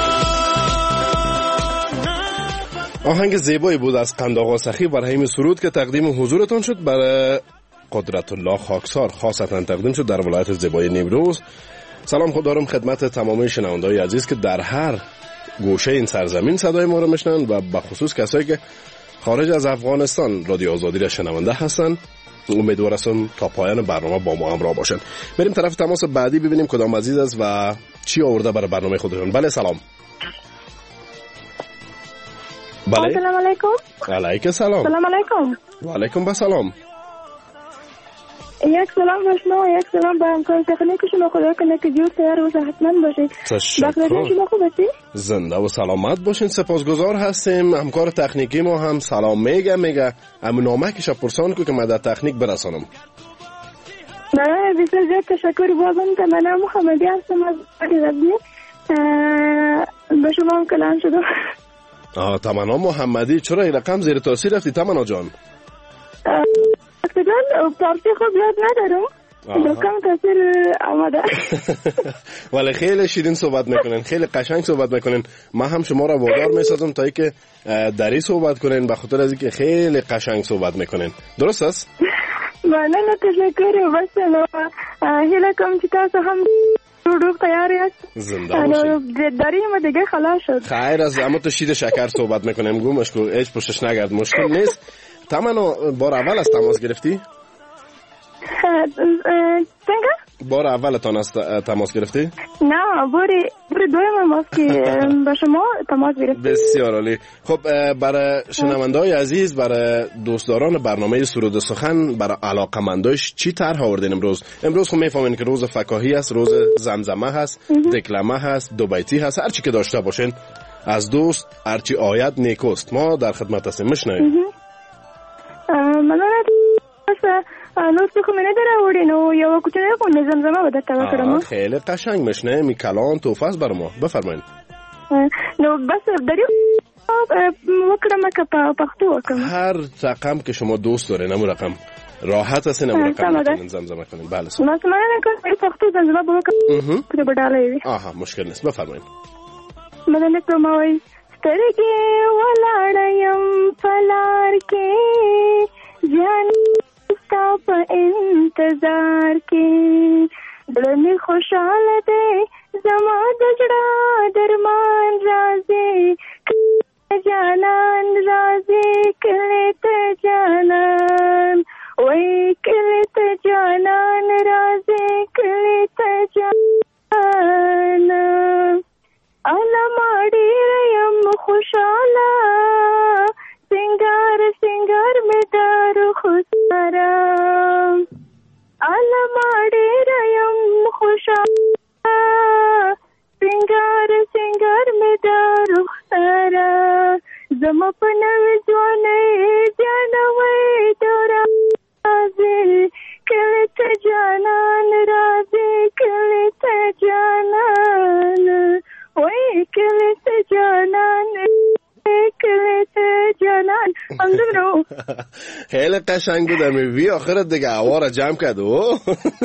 آهنگ زیبایی بود از قند آقا سخی و رحیم سرود که تقدیم حضورتان شد برای قدرت الله خاکسار، خاصتا تقدیم شد در ولایت زیبای نیمروز. سلام خود دارم خدمت تمامی شنونده‌های عزیز که در هر گوشه این سرزمین صدای ما را میشنوند و به خصوص کسایی که خارج از افغانستان رادیو آزادی را شنونده هستند. امیدوارم تا پایان برنامه با ما همراه باشند. بریم طرف تماس بعدی ببینیم کدام عزیز است و چی آورده برای برنامه خودشون. بله سلام. بله. سلام علیکم. علیکم سلام. سلام علیکم. و علیکم با سلام. یک سلام به شما، یک سلام به همکار تکنیک شما. خدا کنه که جور تیار و صحتمند باشید. تشکر. شما خوب هستید؟ زنده و سلامت باشین. سپاسگزار هستیم. همکار تکنیکی ما هم سلام میگه میگه امون نامه که پرسان کو که من در تکنیک برسانم. نه بسیار زیاد تشکر. بازم که من محمدی هستم از ربی. به شما هم کلام شدم. آه تمنا محمدی، چرا این رقم زیر تاثیر رفتی تمنا جان؟ جان پارسی خوب یاد ندارم. دکم تاثیر آمده. ولی خیلی شیرین صحبت میکنین، خیلی قشنگ صحبت میکنین. من هم شما را وادار میسازم تا اینکه دری صحبت کنین به خاطر از اینکه خیلی قشنگ صحبت میکنین. درست است؟ من نه تشکر. بس هیله کم چې تاسو هم روح تیاری است. زنده باشید. داریم دیگه خلاص شد. خیر از اما تو شیر شکر صحبت میکنیم. گومش کو هیچ پشتش نگرد، مشکل نیست. تمنا بار اول از تماس گرفتی؟ چنگه؟ بار اول تان از تماس گرفتی؟ نه باری باری دویم ماست که با شما تماس گرفتی. بسیار عالی. خب برای شنونده‌های عزیز، برای دوستداران برنامه سرود سخن، برای علاقمنداش چی طرح آوردین امروز؟ امروز خب میفهمین که روز فکاهی است، روز زمزمه هست، دکلمه هست، دو بیتی هست، هر چی که داشته باشین از دوست هرچی آید نیکوست. ما در خدمت هستیم. میشنویم. مننه. نو څه کومه نه دراوړې نو یو کوچنی خو زمزمه به درته وکړم. خیلی قشنگ میشنه. می کلان توفه است برای ما. بفرمایید. نو بس دریو وکړم که په پښتو وکړم. هر رقم که شما دوست دارین همون رقم راحت هستین همون رقم میتونین زمزمه کنین. بله مثلا نه که پښتو زمزمه به وکړم که به ډاله وي. آها مشکل نیست. بفرمایید. مدنه کوموي سترګې ولاړم فلار کې جان ستا په انتظار کې زړه مې خوشاله دی زما د زړه درمان راځي جانان راځي کله ته جانان وای کله ته جانان راځي کله ته جانان علماړي یم خوشاله سنگار سنگار مې دارو خوشاره علماړي یم خوشاله سنگار سنگار مې دارو خوشاره زما په نوې ځوانۍ جانوي دورا راځي کله ته جانان راځي کله ته جانان وای کله ته جانان کله ته جانان همدومره خیلی قشنگ بود امیوی آخرت دیگه هوا را جمع کرد و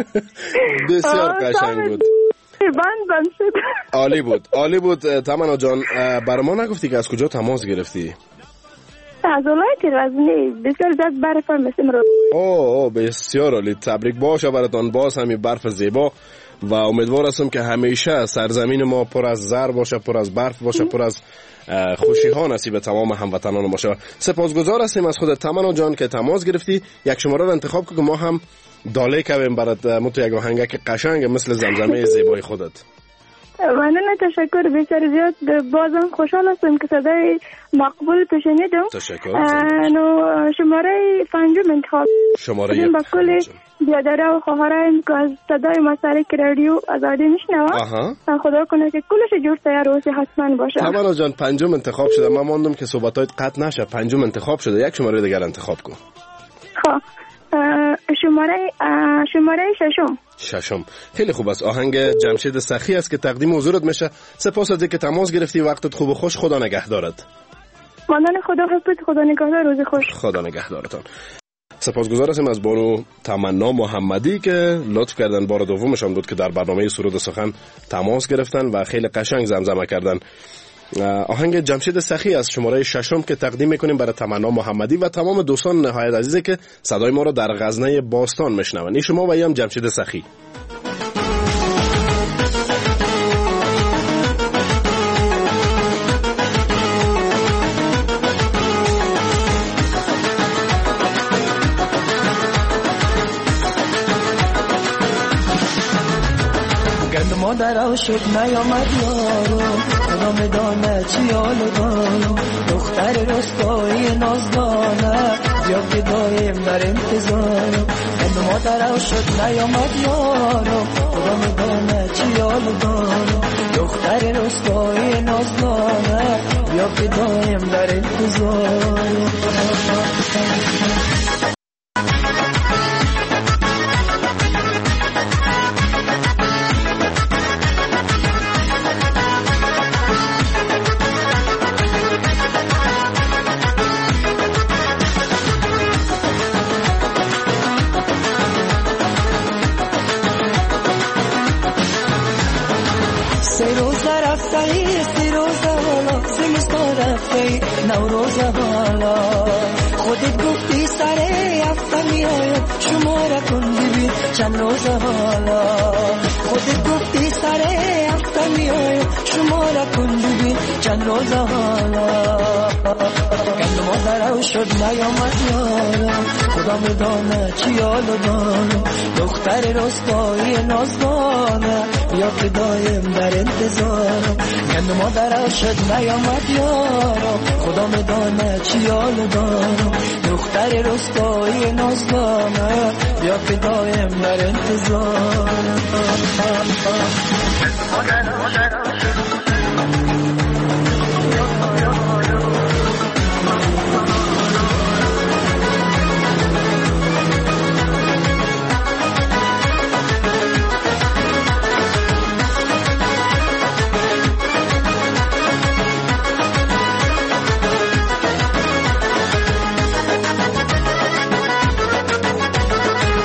بسیار قشنگ بود بند بند شد عالی بود عالی بود. تمنا جان برای ما نگفتی که از کجا تماس گرفتی؟ از ولایت غزنی بسیار زیاد برف هم مثل رو اوه اوه بسیار عالی. تبریک باشه براتان باز همین برف زیبا و امیدوار هستم که همیشه سرزمین ما پر از زر باشه پر از برف باشه پر از خوشی ها نصیب تمام هموطنان باشه. سپاسگزار هستیم از خودت تمنا جان که تماس گرفتی. یک شماره رو انتخاب کن که ما هم داله کویم برات متو یک آهنگک قشنگ مثل زمزمه زیبای خودت. ممنون تشکر بسیار زیاد. بازم خوشحال هستم که صدای مقبول تو شنیدم. تشکر. نو شماره پنجم انتخاب شماره با کل بیادره و خواهرم که از صدای مسارک رادیو آزادی میشنوم. خدا کنه که کلش جور تیار و صحتمند باشه. تمنا جان پنجم انتخاب شده. من ماندم که صحبتات قطع نشه. پنجم انتخاب شده. یک شماره دیگر انتخاب کن. خب شماره شماره ششم ششم خیلی خوب است. آهنگ جمشید سخی است که تقدیم حضورت میشه. سپاس از اینکه تماس گرفتی. وقتت خوب و خوش. خدا نگهدارت. ماندن خدا حفظ. خدا نگهدار. روز خوش. خدا نگهدارتان. سپاسگزار هستیم از بانو تمنا محمدی که لطف کردن. بار دومشان بود که در برنامه سرود سخن تماس گرفتن و خیلی قشنگ زمزمه کردن. آهنگ جمشید سخی از شماره ششم که تقدیم میکنیم برای تمنا محمدی و تمام دوستان نهایت عزیزی که صدای ما را در غزنه باستان میشنون. این شما و این هم جمشید سخی. مادر شد نیامد یارو خدا میدانه چی حالو دارم دختر رستایی نازدانه بیا که دایم در انتظارم گند مادر شد نیامد یارو خدا میدانه چی حالو دارم دختر رستایی نازدانه بیا که دایم در انتظارم نوروز حالا خودت گفتی سر هفته میایم شما را کن ببین چند روز حالا خودت گفتی سر هفته میایم شما را کن ببین چند روز حالا گند مادر شد نیامد یارم خدا میدانه چی حالو دارم دختر رستایی نازدانه بیا که دایم در انتظارم گند مادر شد نیامد یارم خدا میدانه چی حالو دارم دختر رستایی نازدانه بیا که دایم در انتظارم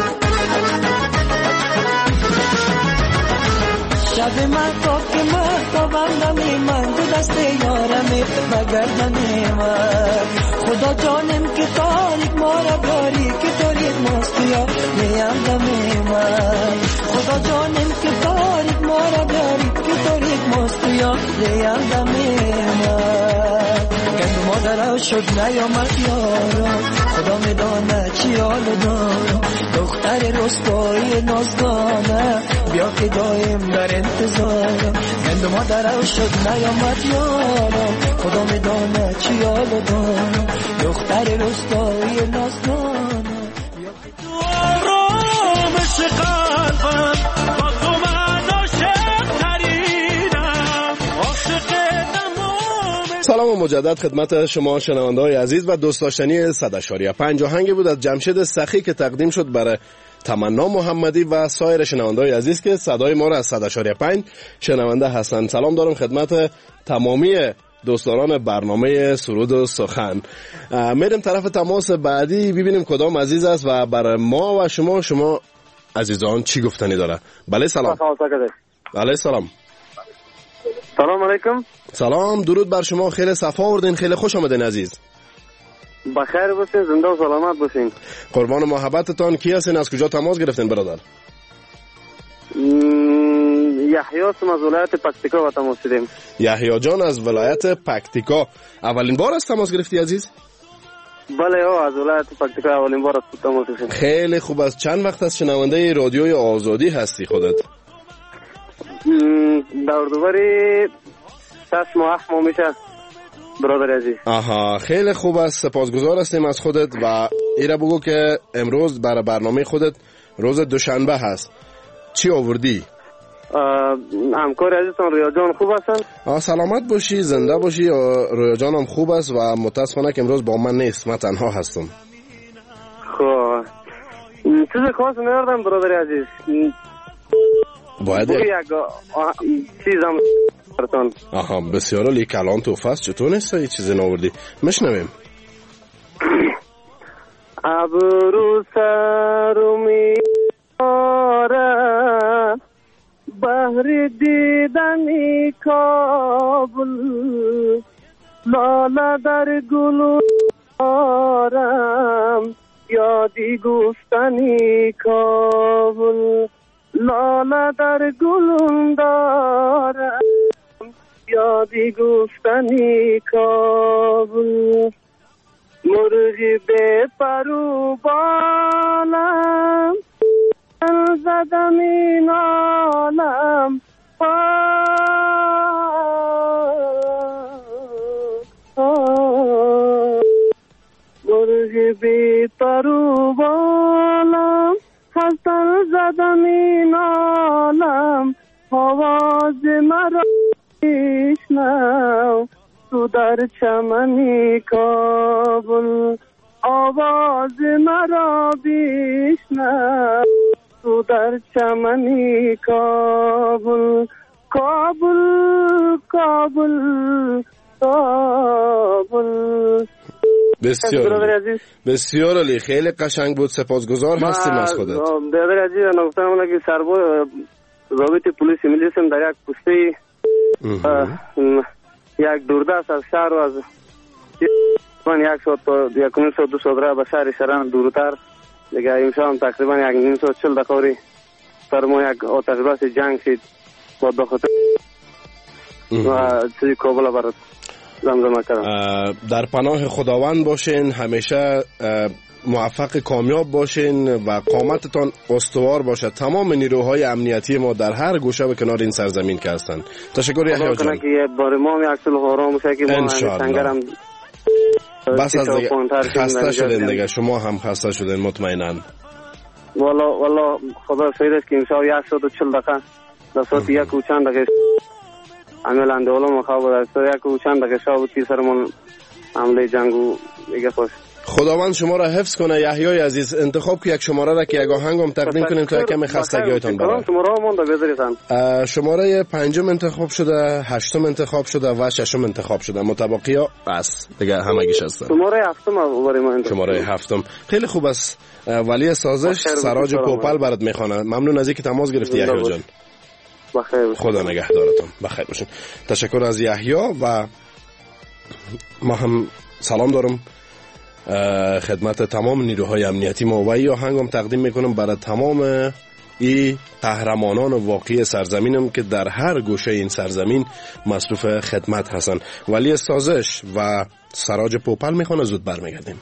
شب من پاک من تا بندم من تو دست یارم مگردم من خدا جانم که تاریک ما را داری که تاریک ماستیا لیندم من خدا جانم که تاریک ما را داری که تاریک ماستیا لیندم من گند مادر شد نیامد یارم خدا میدانه چی حال دارم دختر رستایی نازدانه بیا که دایم در انتظارم گند مادر شد نیامد یارم خدا میدانه چی حال دارم دختر رستایی نازدانه تو آرامش قلبم با تو من عاشق ترینم عاشق تمام. سلام و مجدد خدمت شما شنونده های عزیز و دوست داشتنی صد اشاریه پنج. آهنگی بود از جمشید سخی که تقدیم شد برای تمنا محمدی و سایر شنونده های عزیز که صدای ما را از صد اشاریه پنج شنونده هستند. سلام دارم خدمت تمامی دوستداران برنامه سرود و سخن. میریم طرف تماس بعدی ببینیم کدام عزیز است و برای ما و شما شما عزیزان چی گفتنی داره. بله سلام. بله سلام. سلام علیکم. سلام، درود بر شما، خیلی صفا آوردین، خیلی خوش آمدین عزیز. بخیر باشین، زنده و سلامت باشین. قربان محبتتان. کی هستین، از کجا تماس گرفتین برادر؟ یحیی هستم از ولایت پکتیکا و تماس شدیم. یحیی جان از ولایت پکتیکا، اولین بار است تماس گرفتی عزیز؟ بله او از ولایت پکتیکا اولین بار است تماس گرفتم. خیلی خوب است. چند وقت از شنونده رادیوی آزادی هستی خودت؟ دور دوباره شش ماه هفت ماه میشه برادر عزیز. آها، خیلی خوب است، سپاسگزار هستیم از خودت. و ایره بگو که امروز برای برنامه خودت روز دوشنبه هست، چی آوردی؟ همکار عزیزتان رویا جان خوب هستن؟ آه سلامت باشی، زنده باشی. رویا جان هم خوب است و متاسفانه که امروز با من نیست، من تنها هستم. خب چیز خاص نیاردم برادر عزیز، باید یک چیزم براتون. آها بسیار عالی، کلان توفه است، چطور نیست یه چیزی ناوردی؟ مشنویم. ابرو سرو میاره بحر دیدنی کابل لاله در گلو آرم یادی گفتنی کابل لاله در گلون دارم یادی گفتنی کابل مرغی به پرو بالم زدم این عالم مرغی به پرو بالم حسن زدم این عالم آواز مرا بشنو تو در چمنی کابل آواز مرا بشنو تو در چمنی کابل کابل کابل کابل. بسیار بسیار عالی، خیلی قشنگ بود، سپاسگزار هستیم از خودت. برادر عزیز نگفتم اونا که سرباز ضابط پلیس ملی هستم در یک پسته یک دوردست از شهر و از من یک ساعت یک نیم ساعت دو ساعت را به شهر شرن دورتر دیگه امشب هم تقریبا یک نیم ساعت چل دقیقه سر ما یک آتش بس جنگ شد با بخاطر و چیزی کابل برات زمزمه کردم. در پناه خداوند باشین، همیشه موفق کامیاب باشین و قامتتان استوار باشه. تمام نیروهای امنیتی ما در هر گوشه و کنار این سرزمین که هستن. تشکر یحیی جان. که بار ما یک سال آرام باشه که ما سنگرم بس از دیگه خسته شدین دیگه، شما هم خسته شدین مطمئناً. والا والا خدا شاید است که امشب یک ساعت و چل دقیقه در ساعت یک و چند دقیقه عمل اندولا مخواب است یک و چند دقیقه شب تی سرمون عمله جنگو دیگه خوش. خداوند شما را حفظ کنه. یحیی عزیز انتخاب که یک شماره را که یک آهنگ هم تقدیم کنیم تا کمی خستگیتون ببره. شماره مونده بذارید. شماره پنجم انتخاب شده، هشتم انتخاب شده و ششم انتخاب شده. متبقی ها بس دیگه همگیش هستن. شماره هفتم برای ما انتخاب. شماره هفتم خیلی خوب است. ولی سازش سراج پوپل برات میخوانه. ممنون از اینکه تماس گرفتی یحیی جان. بخیر باشین. خدا نگهدارتون. بخیر باشین. تشکر از یحیی و ما هم سلام دارم خدمت تمام نیروهای امنیتی ما و ای آهنگم تقدیم میکنم برای تمام ای قهرمانان واقعی سرزمینم که در هر گوشه این سرزمین مصروف خدمت هستن. ولی سازش و سراج پوپل میخوانه. زود برمیگردیم.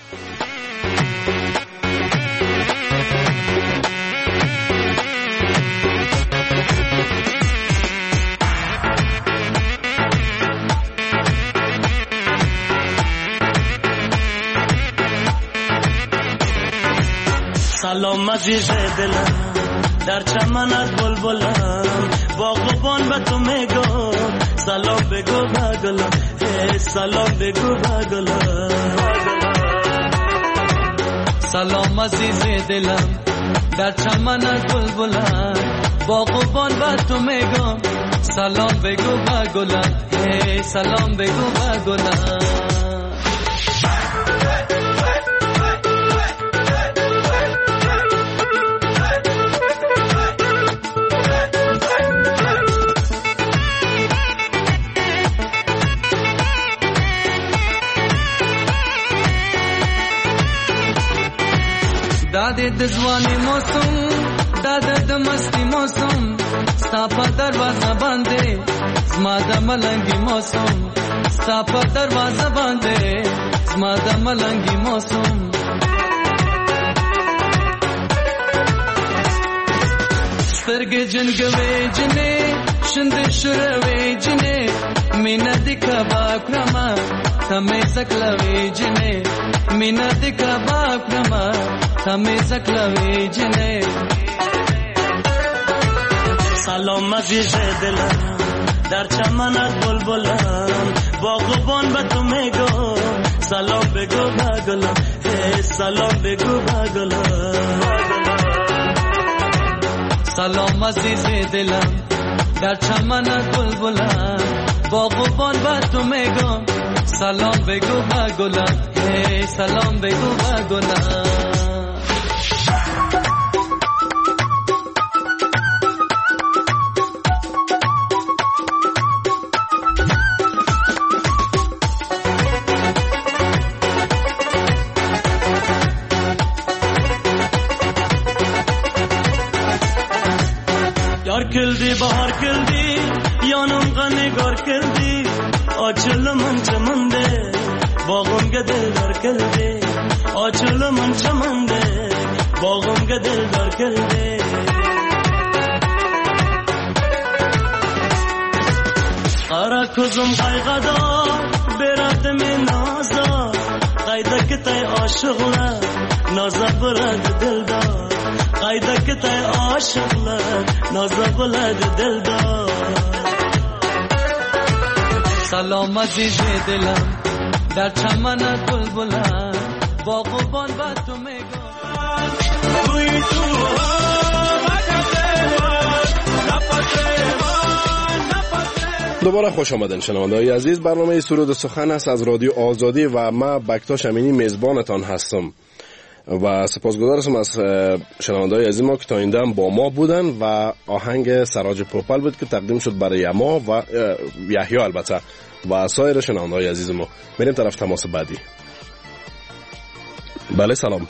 سلام عزیز دلم در چمنت بلبلم باغبان به تو میگم سلام بگو بگلم سلام بگو بگلم. سلام عزیز دلم در چمنت بلبلم باغبان به تو میگم سلام بگو بگلم سلام بگو بگلم. داده دزوانی موسم داده دمستی موسم ستا دروازه بانده زما د ملنگی موسم ستا دروازه بانده زما د ملنگی موسم. سترگه جنگوی جنه شند شروی جنه مینا دی کباب کرما تمی سکلوی جنه مینا دی کباب کرما تمی سکلوی جنه. سلام عزیز دلم در چمنت بلبلم باغبان به تو میگم سلام بگو بگلم سلام بگو بگلم. سلام عزیز دلم در چمنت بلبلم باغبان به تو میگم سلام بگو بگلم سلام بگو بگلم. یار کردی بهار کردی یانم غنگار کردی آچل من چمنده باغم گدل دار کردی آچل من چمنده باغم گدل دار کردی. قرا کزم قایقدا برات من نازا قایدا کتای عاشقلا نازا برات دلدار قایدا کتای عاشقلا نازا برات دلدار. سلام عزیز دلم در چمنت بلبلم باغبان به تو میگم توی تو دوباره خوش آمدین شنونده‌های عزیز. برنامه سرود سخن است از رادیو آزادی و ما بکتاش امینی میزبانتان هستم و سپاسگزار هستم از شنونده‌های عزیز ما که تا اینجا با ما بودن و آهنگ سراج پروپل بود که تقدیم شد برای ما و یحیی البته و سایر شنونده‌های عزیز ما. میریم طرف تماس بعدی. بله سلام.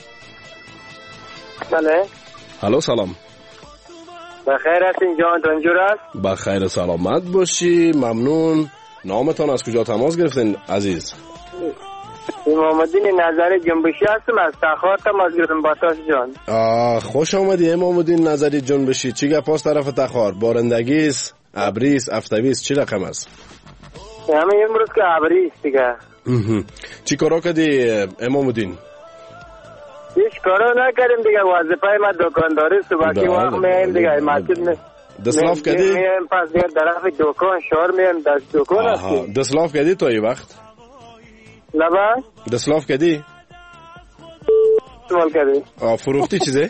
بله. الو سلام. بخیر هستین جان دنجور است؟ بخیر سلامت باشی. ممنون. نامتان از کجا تماس گرفتین عزیز؟ امام‌الدین نظری جنبشی هستم از تخار تماس گرفتم باتاش جان. آه خوش آمدی امام‌الدین نظری جنبشی. چی گپ است طرف تخار؟ بارندگی است، ابری است، افتوی است، چی رقم است؟ همین امروز که ابری است دیگه. چی کارا کردی امام‌الدین؟ هیچ کارا نکردیم دیگه، وظیفه ما دکانداری است. باقی وقت میایم دیگه مسجد می دسلاف کردی؟ میایم پس دیگه طرف دکان شهر میایم دست دکان هستیم. دسلاف کردی تو ای وقت؟ لبا؟ دسلاف کردی؟ سوال کردی؟ آه فروختی چیزه؟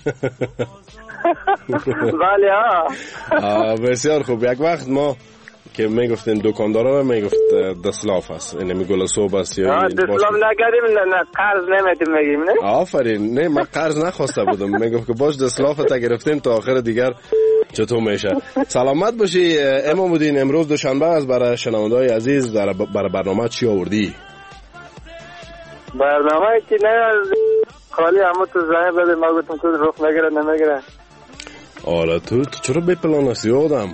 بله ها. بسیار خوب. یک وقت ما که میگفتیم دکاندارا میگفت دسلاف است، یعنی میگه صوب است یا دسلاف نکردیم، نه قرض نمیتیم میگیم نه. آفرین. نه من قرض نخواسته بودم، میگفت که باش دسلاف تا گرفتیم تا آخر دیگر چطور میشه؟ سلامت باشی امام الدین. امروز دوشنبه است، برای شنونده‌های عزیز در برای برنامه چی آوردی؟ برنامه که نه خالی همه تو زنگ بده، ما گفتم که رخ نگیره نمیگیره. آره تو تو چرا بی پلان هستی آدم؟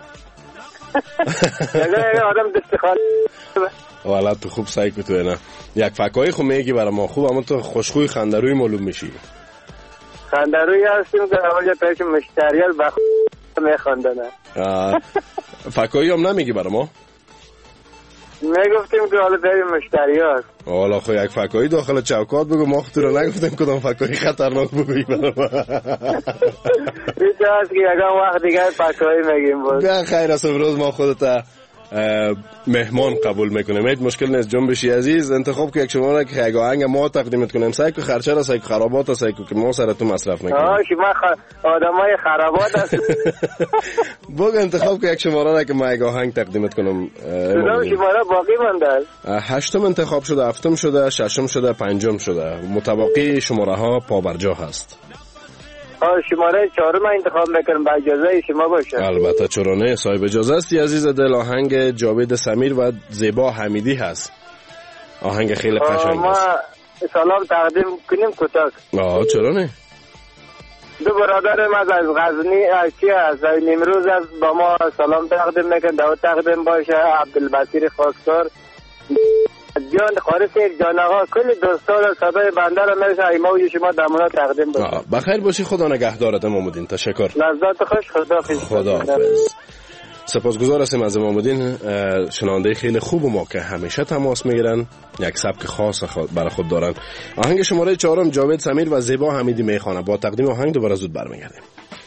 اگه آدم دست خالی والا تو خوب سعی که تو نه یک فکایی خو میگی برای ما خوب، اما تو خوشخوی خندروی معلوم میشی. خندروی هستیم که اول پیش مشتریال بخ میخوندنه. فکایی هم نمیگی برای ما؟ میگفتیم که حالا بریم مشتری هست. حالا خو یک فکایی داخل چوکات بگو، ما خود رو نگفتیم کدام فکایی خطرناک بگویی برای ما. بیچه هست که یکم وقت دیگه فکایی میگیم بود. بیا خیر است، امروز ما خودتا مهمان قبول میکنیم، هیچ مشکل نیست. جنب بشی عزیز، انتخاب که یک شماره که یک آهنگ ما تقدیمت کنیم، سعی که خرچه را، سعی که خرابات را، سعی که ما سر تو مصرف نکنیم. آه شما خ... آدمای خرابات هست. بگو انتخاب که یک شماره را که ما یک آهنگ تقدیمت کنم. کدام شماره باقی مانده؟ هشتم انتخاب شده، هفتم شده، ششم شده، پنجم شده. متباقی شماره ها پابرجا هست. آه شماره چهارم انتخاب میکنم، با اجازه شما باشه. البته چرا صاحب اجازه هستی عزیز دل. آهنگ جاوید سمیر و زیبا حمیدی هست، آهنگ خیلی قشنگ ما است. سلام تقدیم کنیم کوتاه. آه چرا نه؟ دو برادرم از غزنی از چی از نیمروز از با ما سلام تقدیم میکن. دعوت تقدیم باشه عبدالبصیر خاکسار جان خارس جان آقا، کل دوستان صدای بنده را میشه ایموی شما دمونا تقدیم باشه. بخیر باشی، خدا نگهدارت امام الدین. تشکر. لذت خوش، خدا خدا حافظ. سپاسگزار هستیم از امام الدین، شنونده خیلی خوب ما که همیشه تماس میگیرن، یک سبک خاص برای خود دارن. آهنگ شماره چهارم جاوید سمیر و زیبا حمیدی میخوانه. با تقدیم آهنگ دوباره زود برمیگردیم.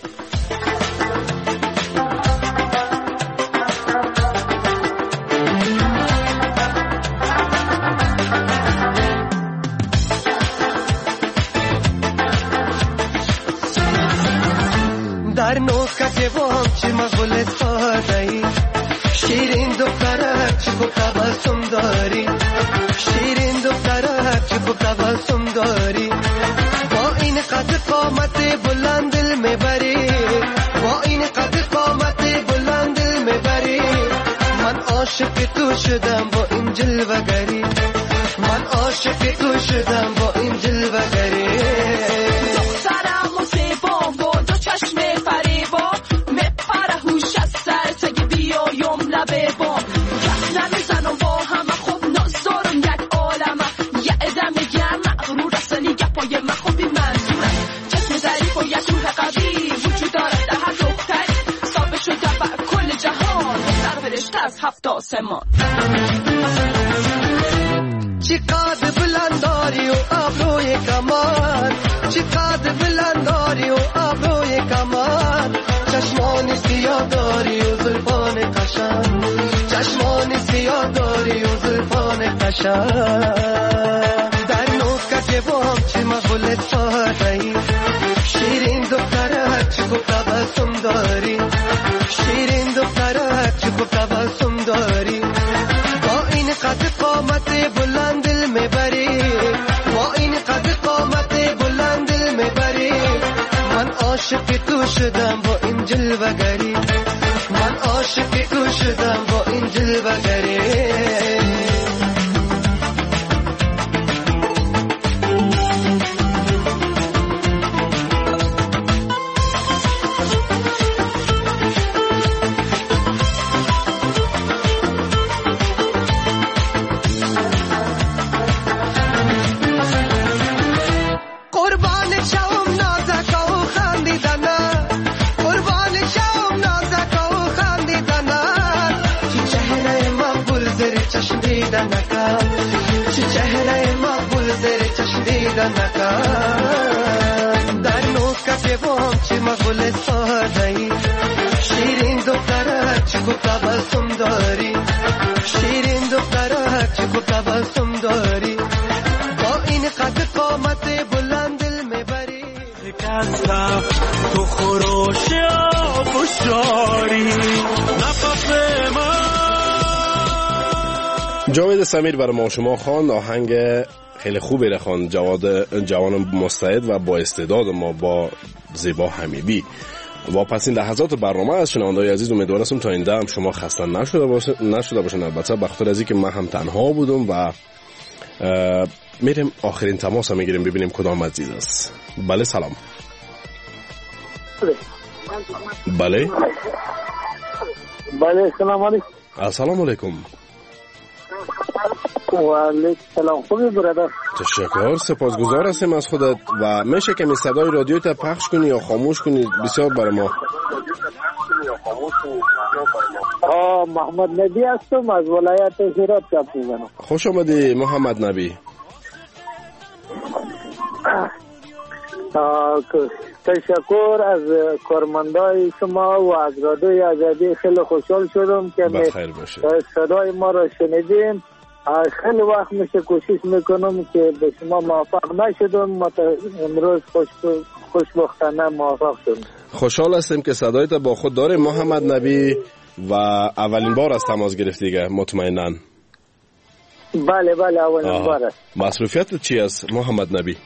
در نوکت وام چی مغلط خادایی، شیرین دخترک چی خوب تبسم داری، شیرین دخترک چی خوب تبسم داری، با این قد قامت بلند دل میبری، با این قد قامت بلند دل میبری. من عاشق تو شدم با این جلوه‌گری، من عاشق تو شدم با این جلوه‌گری. دخترم و زیبا و دو چشم فریبا، مپره هوش از سر تگه بیایم لبه بام، کف نمیزنم با همه خوب نازارم یک عالمه، یه ادم گرم مغرور اصلی گپای من خوبی منظوره، جسم ظریف و یک روح قوی وجود داره در هر دختری، ثابت شده بر کل جهان، دختر فرشته از هفت آسمان. چی قد بلند داری و ابروی کمان، چی قد بلند داری و ابروی کمان، چشمان سیاه داری و زلفان قشنگ، چشمان سیاه داری و زلفان قشنگ. در نوکت وام چی مغلط فادایی، شیرین دخترک چی خوب تبسم داری، شیرین دخترک چی خوب تبسم داری، با این قد قامت بلند دل میبری، با این قد قامت بلند دل میبری. من عاشق تو شدم با این جلوه‌گری، من عاشق تو شدم با این جلوه‌گری. در نوکت وام چی مغلط فادایی، شیرین دخترک چی خوب تبسم داری، شیرین دخترک چی خوب تبسم داری، با این قد قامت بلند دل میبری. شکستم تو خروش آب و شاری نفس من. جاوید سمیر برای ما شما خواند، آهنگ خیلی خوبی را خواند، جواد جوان مستعد و با استعداد ما با زیبا حمیدی. و پس این لحظات برنامه از شنونده‌های عزیز امیدوارم تا این دم شما خسته نشده باشه نشده باشین. البته به خاطر از اینکه من هم تنها بودم و میریم آخرین تماس هم میگیریم ببینیم کدام عزیز است. بله سلام. بله بله سلام علیکم. السلام علیکم. و علیکم سلام. خوبی برادر؟ تشکر، سپاسگزار هستیم از خودت. و میشه که می صدای رادیو تا پخش کنی یا خاموش کنی؟ بسیار برای ما. آه محمد نبی هستم از ولایت هرات گپ میزنم. خوش آمدی محمد نبی. تشکر از کارمندای شما و از رادیوی آزادی. خیلی خوشحال شدم که صدای ما را شنیدیم. خیلی وقت میشه کوشش میکنم که به شما موفق نشدم، امروز خوش خوشبختانه موفق شدم. خوشحال هستیم که صدایت با خود داره محمد نبی و اولین بار از تماس گرفتی دیگه مطمئناً. بله بله اولین بار است. مصروفیت چی است محمد نبی؟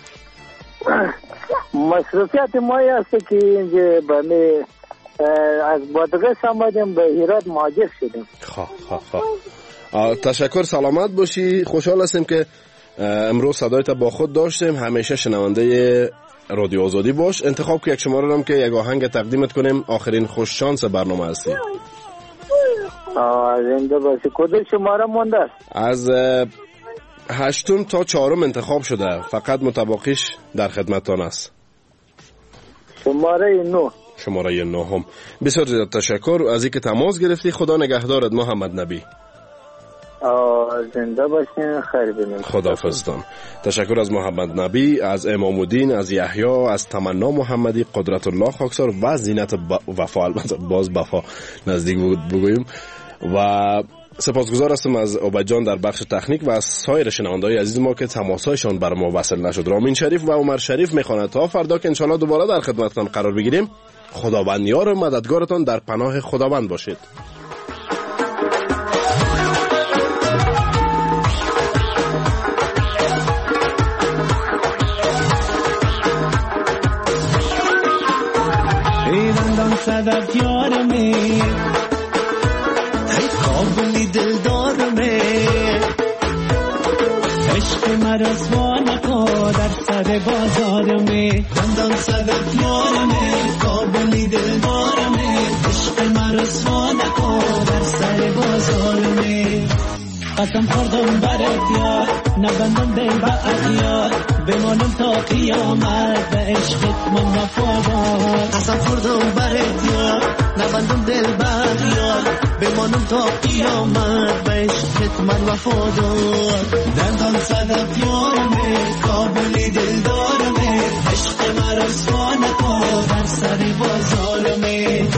مصروفیت ما است که اینجا به از بادغیس آمدیم به هرات مهاجر شدیم. خواه خواه خواه تشکر، سلامت باشی. خوشحال هستیم که امروز صدایت با خود داشتیم. همیشه شنونده رادیو آزادی باش. انتخاب که یک شماره رم که یک آهنگ تقدیمت کنیم. آخرین خوش شانس برنامه هستی. زنده باشی. کدوم شماره مونده است؟ از هشتم تا چهارم انتخاب شده، فقط متباقیش در خدمتتان است. شماره نه. شماره نه هم. بسیار زیاد تشکر از اینکه تماس گرفتی. خدا نگهدارت محمد نبی. زنده باشین، خیر ببینید. خداحافظتان. تشکر از محمد نبی، از امام الدین، از یحیی، از تمنا محمدی، قدرت الله خاکسار و زینت وفا. البته باز وفا نزدیک بود بگوییم. و سپاسگزار هستم از عبدجان در بخش تکنیک و از سایر شنونده‌های عزیز ما که تماس‌هایشان بر ما وصل نشد. رامین شریف و عمر شریف میخواند تا فردا که انشالله دوباره در خدمتتان قرار بگیریم. خداوند یار و مددگارتان در پناه خداوند باشید. ایران صدف یارمه، ای کابلی دلدارمه، عشق مرسوا نکن در سر بازارمه. دندان صدف یارمه، کابلی دلدارمه، عشق مرسوا نکن در سر بازارمه. قسم خوردم برات یار، نبندم دل با اغیار، بمانم تا قیامت به عشقت من وفادار. قسم خوردم برات یار، نبندم دل با اغیار، بمانم تا قیامت به عشقت من وفادار. دندان صدف یارمه، کابلی دلدارمه، عشق مرا رسوا نکن در سر بازارمه.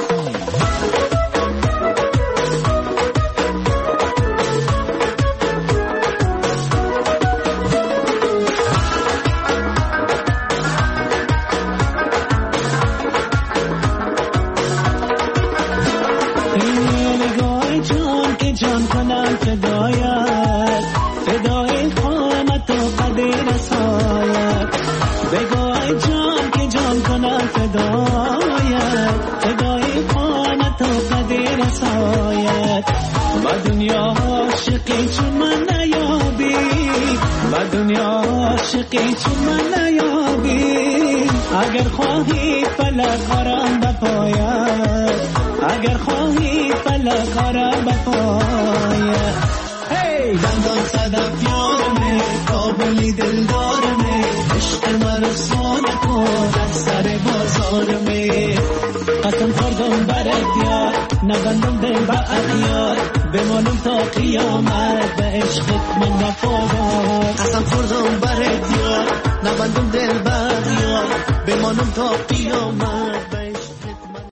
جان کنم فدایت، فدای قامت و قدر سایت. بگوی جان که جان کنم فدایت، فدای قامت و قدر سایت. با دنیا عاشقی چون من نیابی، با دنیا عاشقی چون من نیابی. اگر خواهی فلک آرام بپاید، اگر خواهی فلک آرام بپاید. دندان صدف یارمه، کابلی دلدارمه، عشق مرا رسوا نکن در سر بازارمه. قسم خوردم برات یار، نبندم دل با اغیار، بمانم تا قیامت به عشقت من وفادار. قسم خوردم برات یار، نبندم دل با اغیار، بمانم تا قیامت.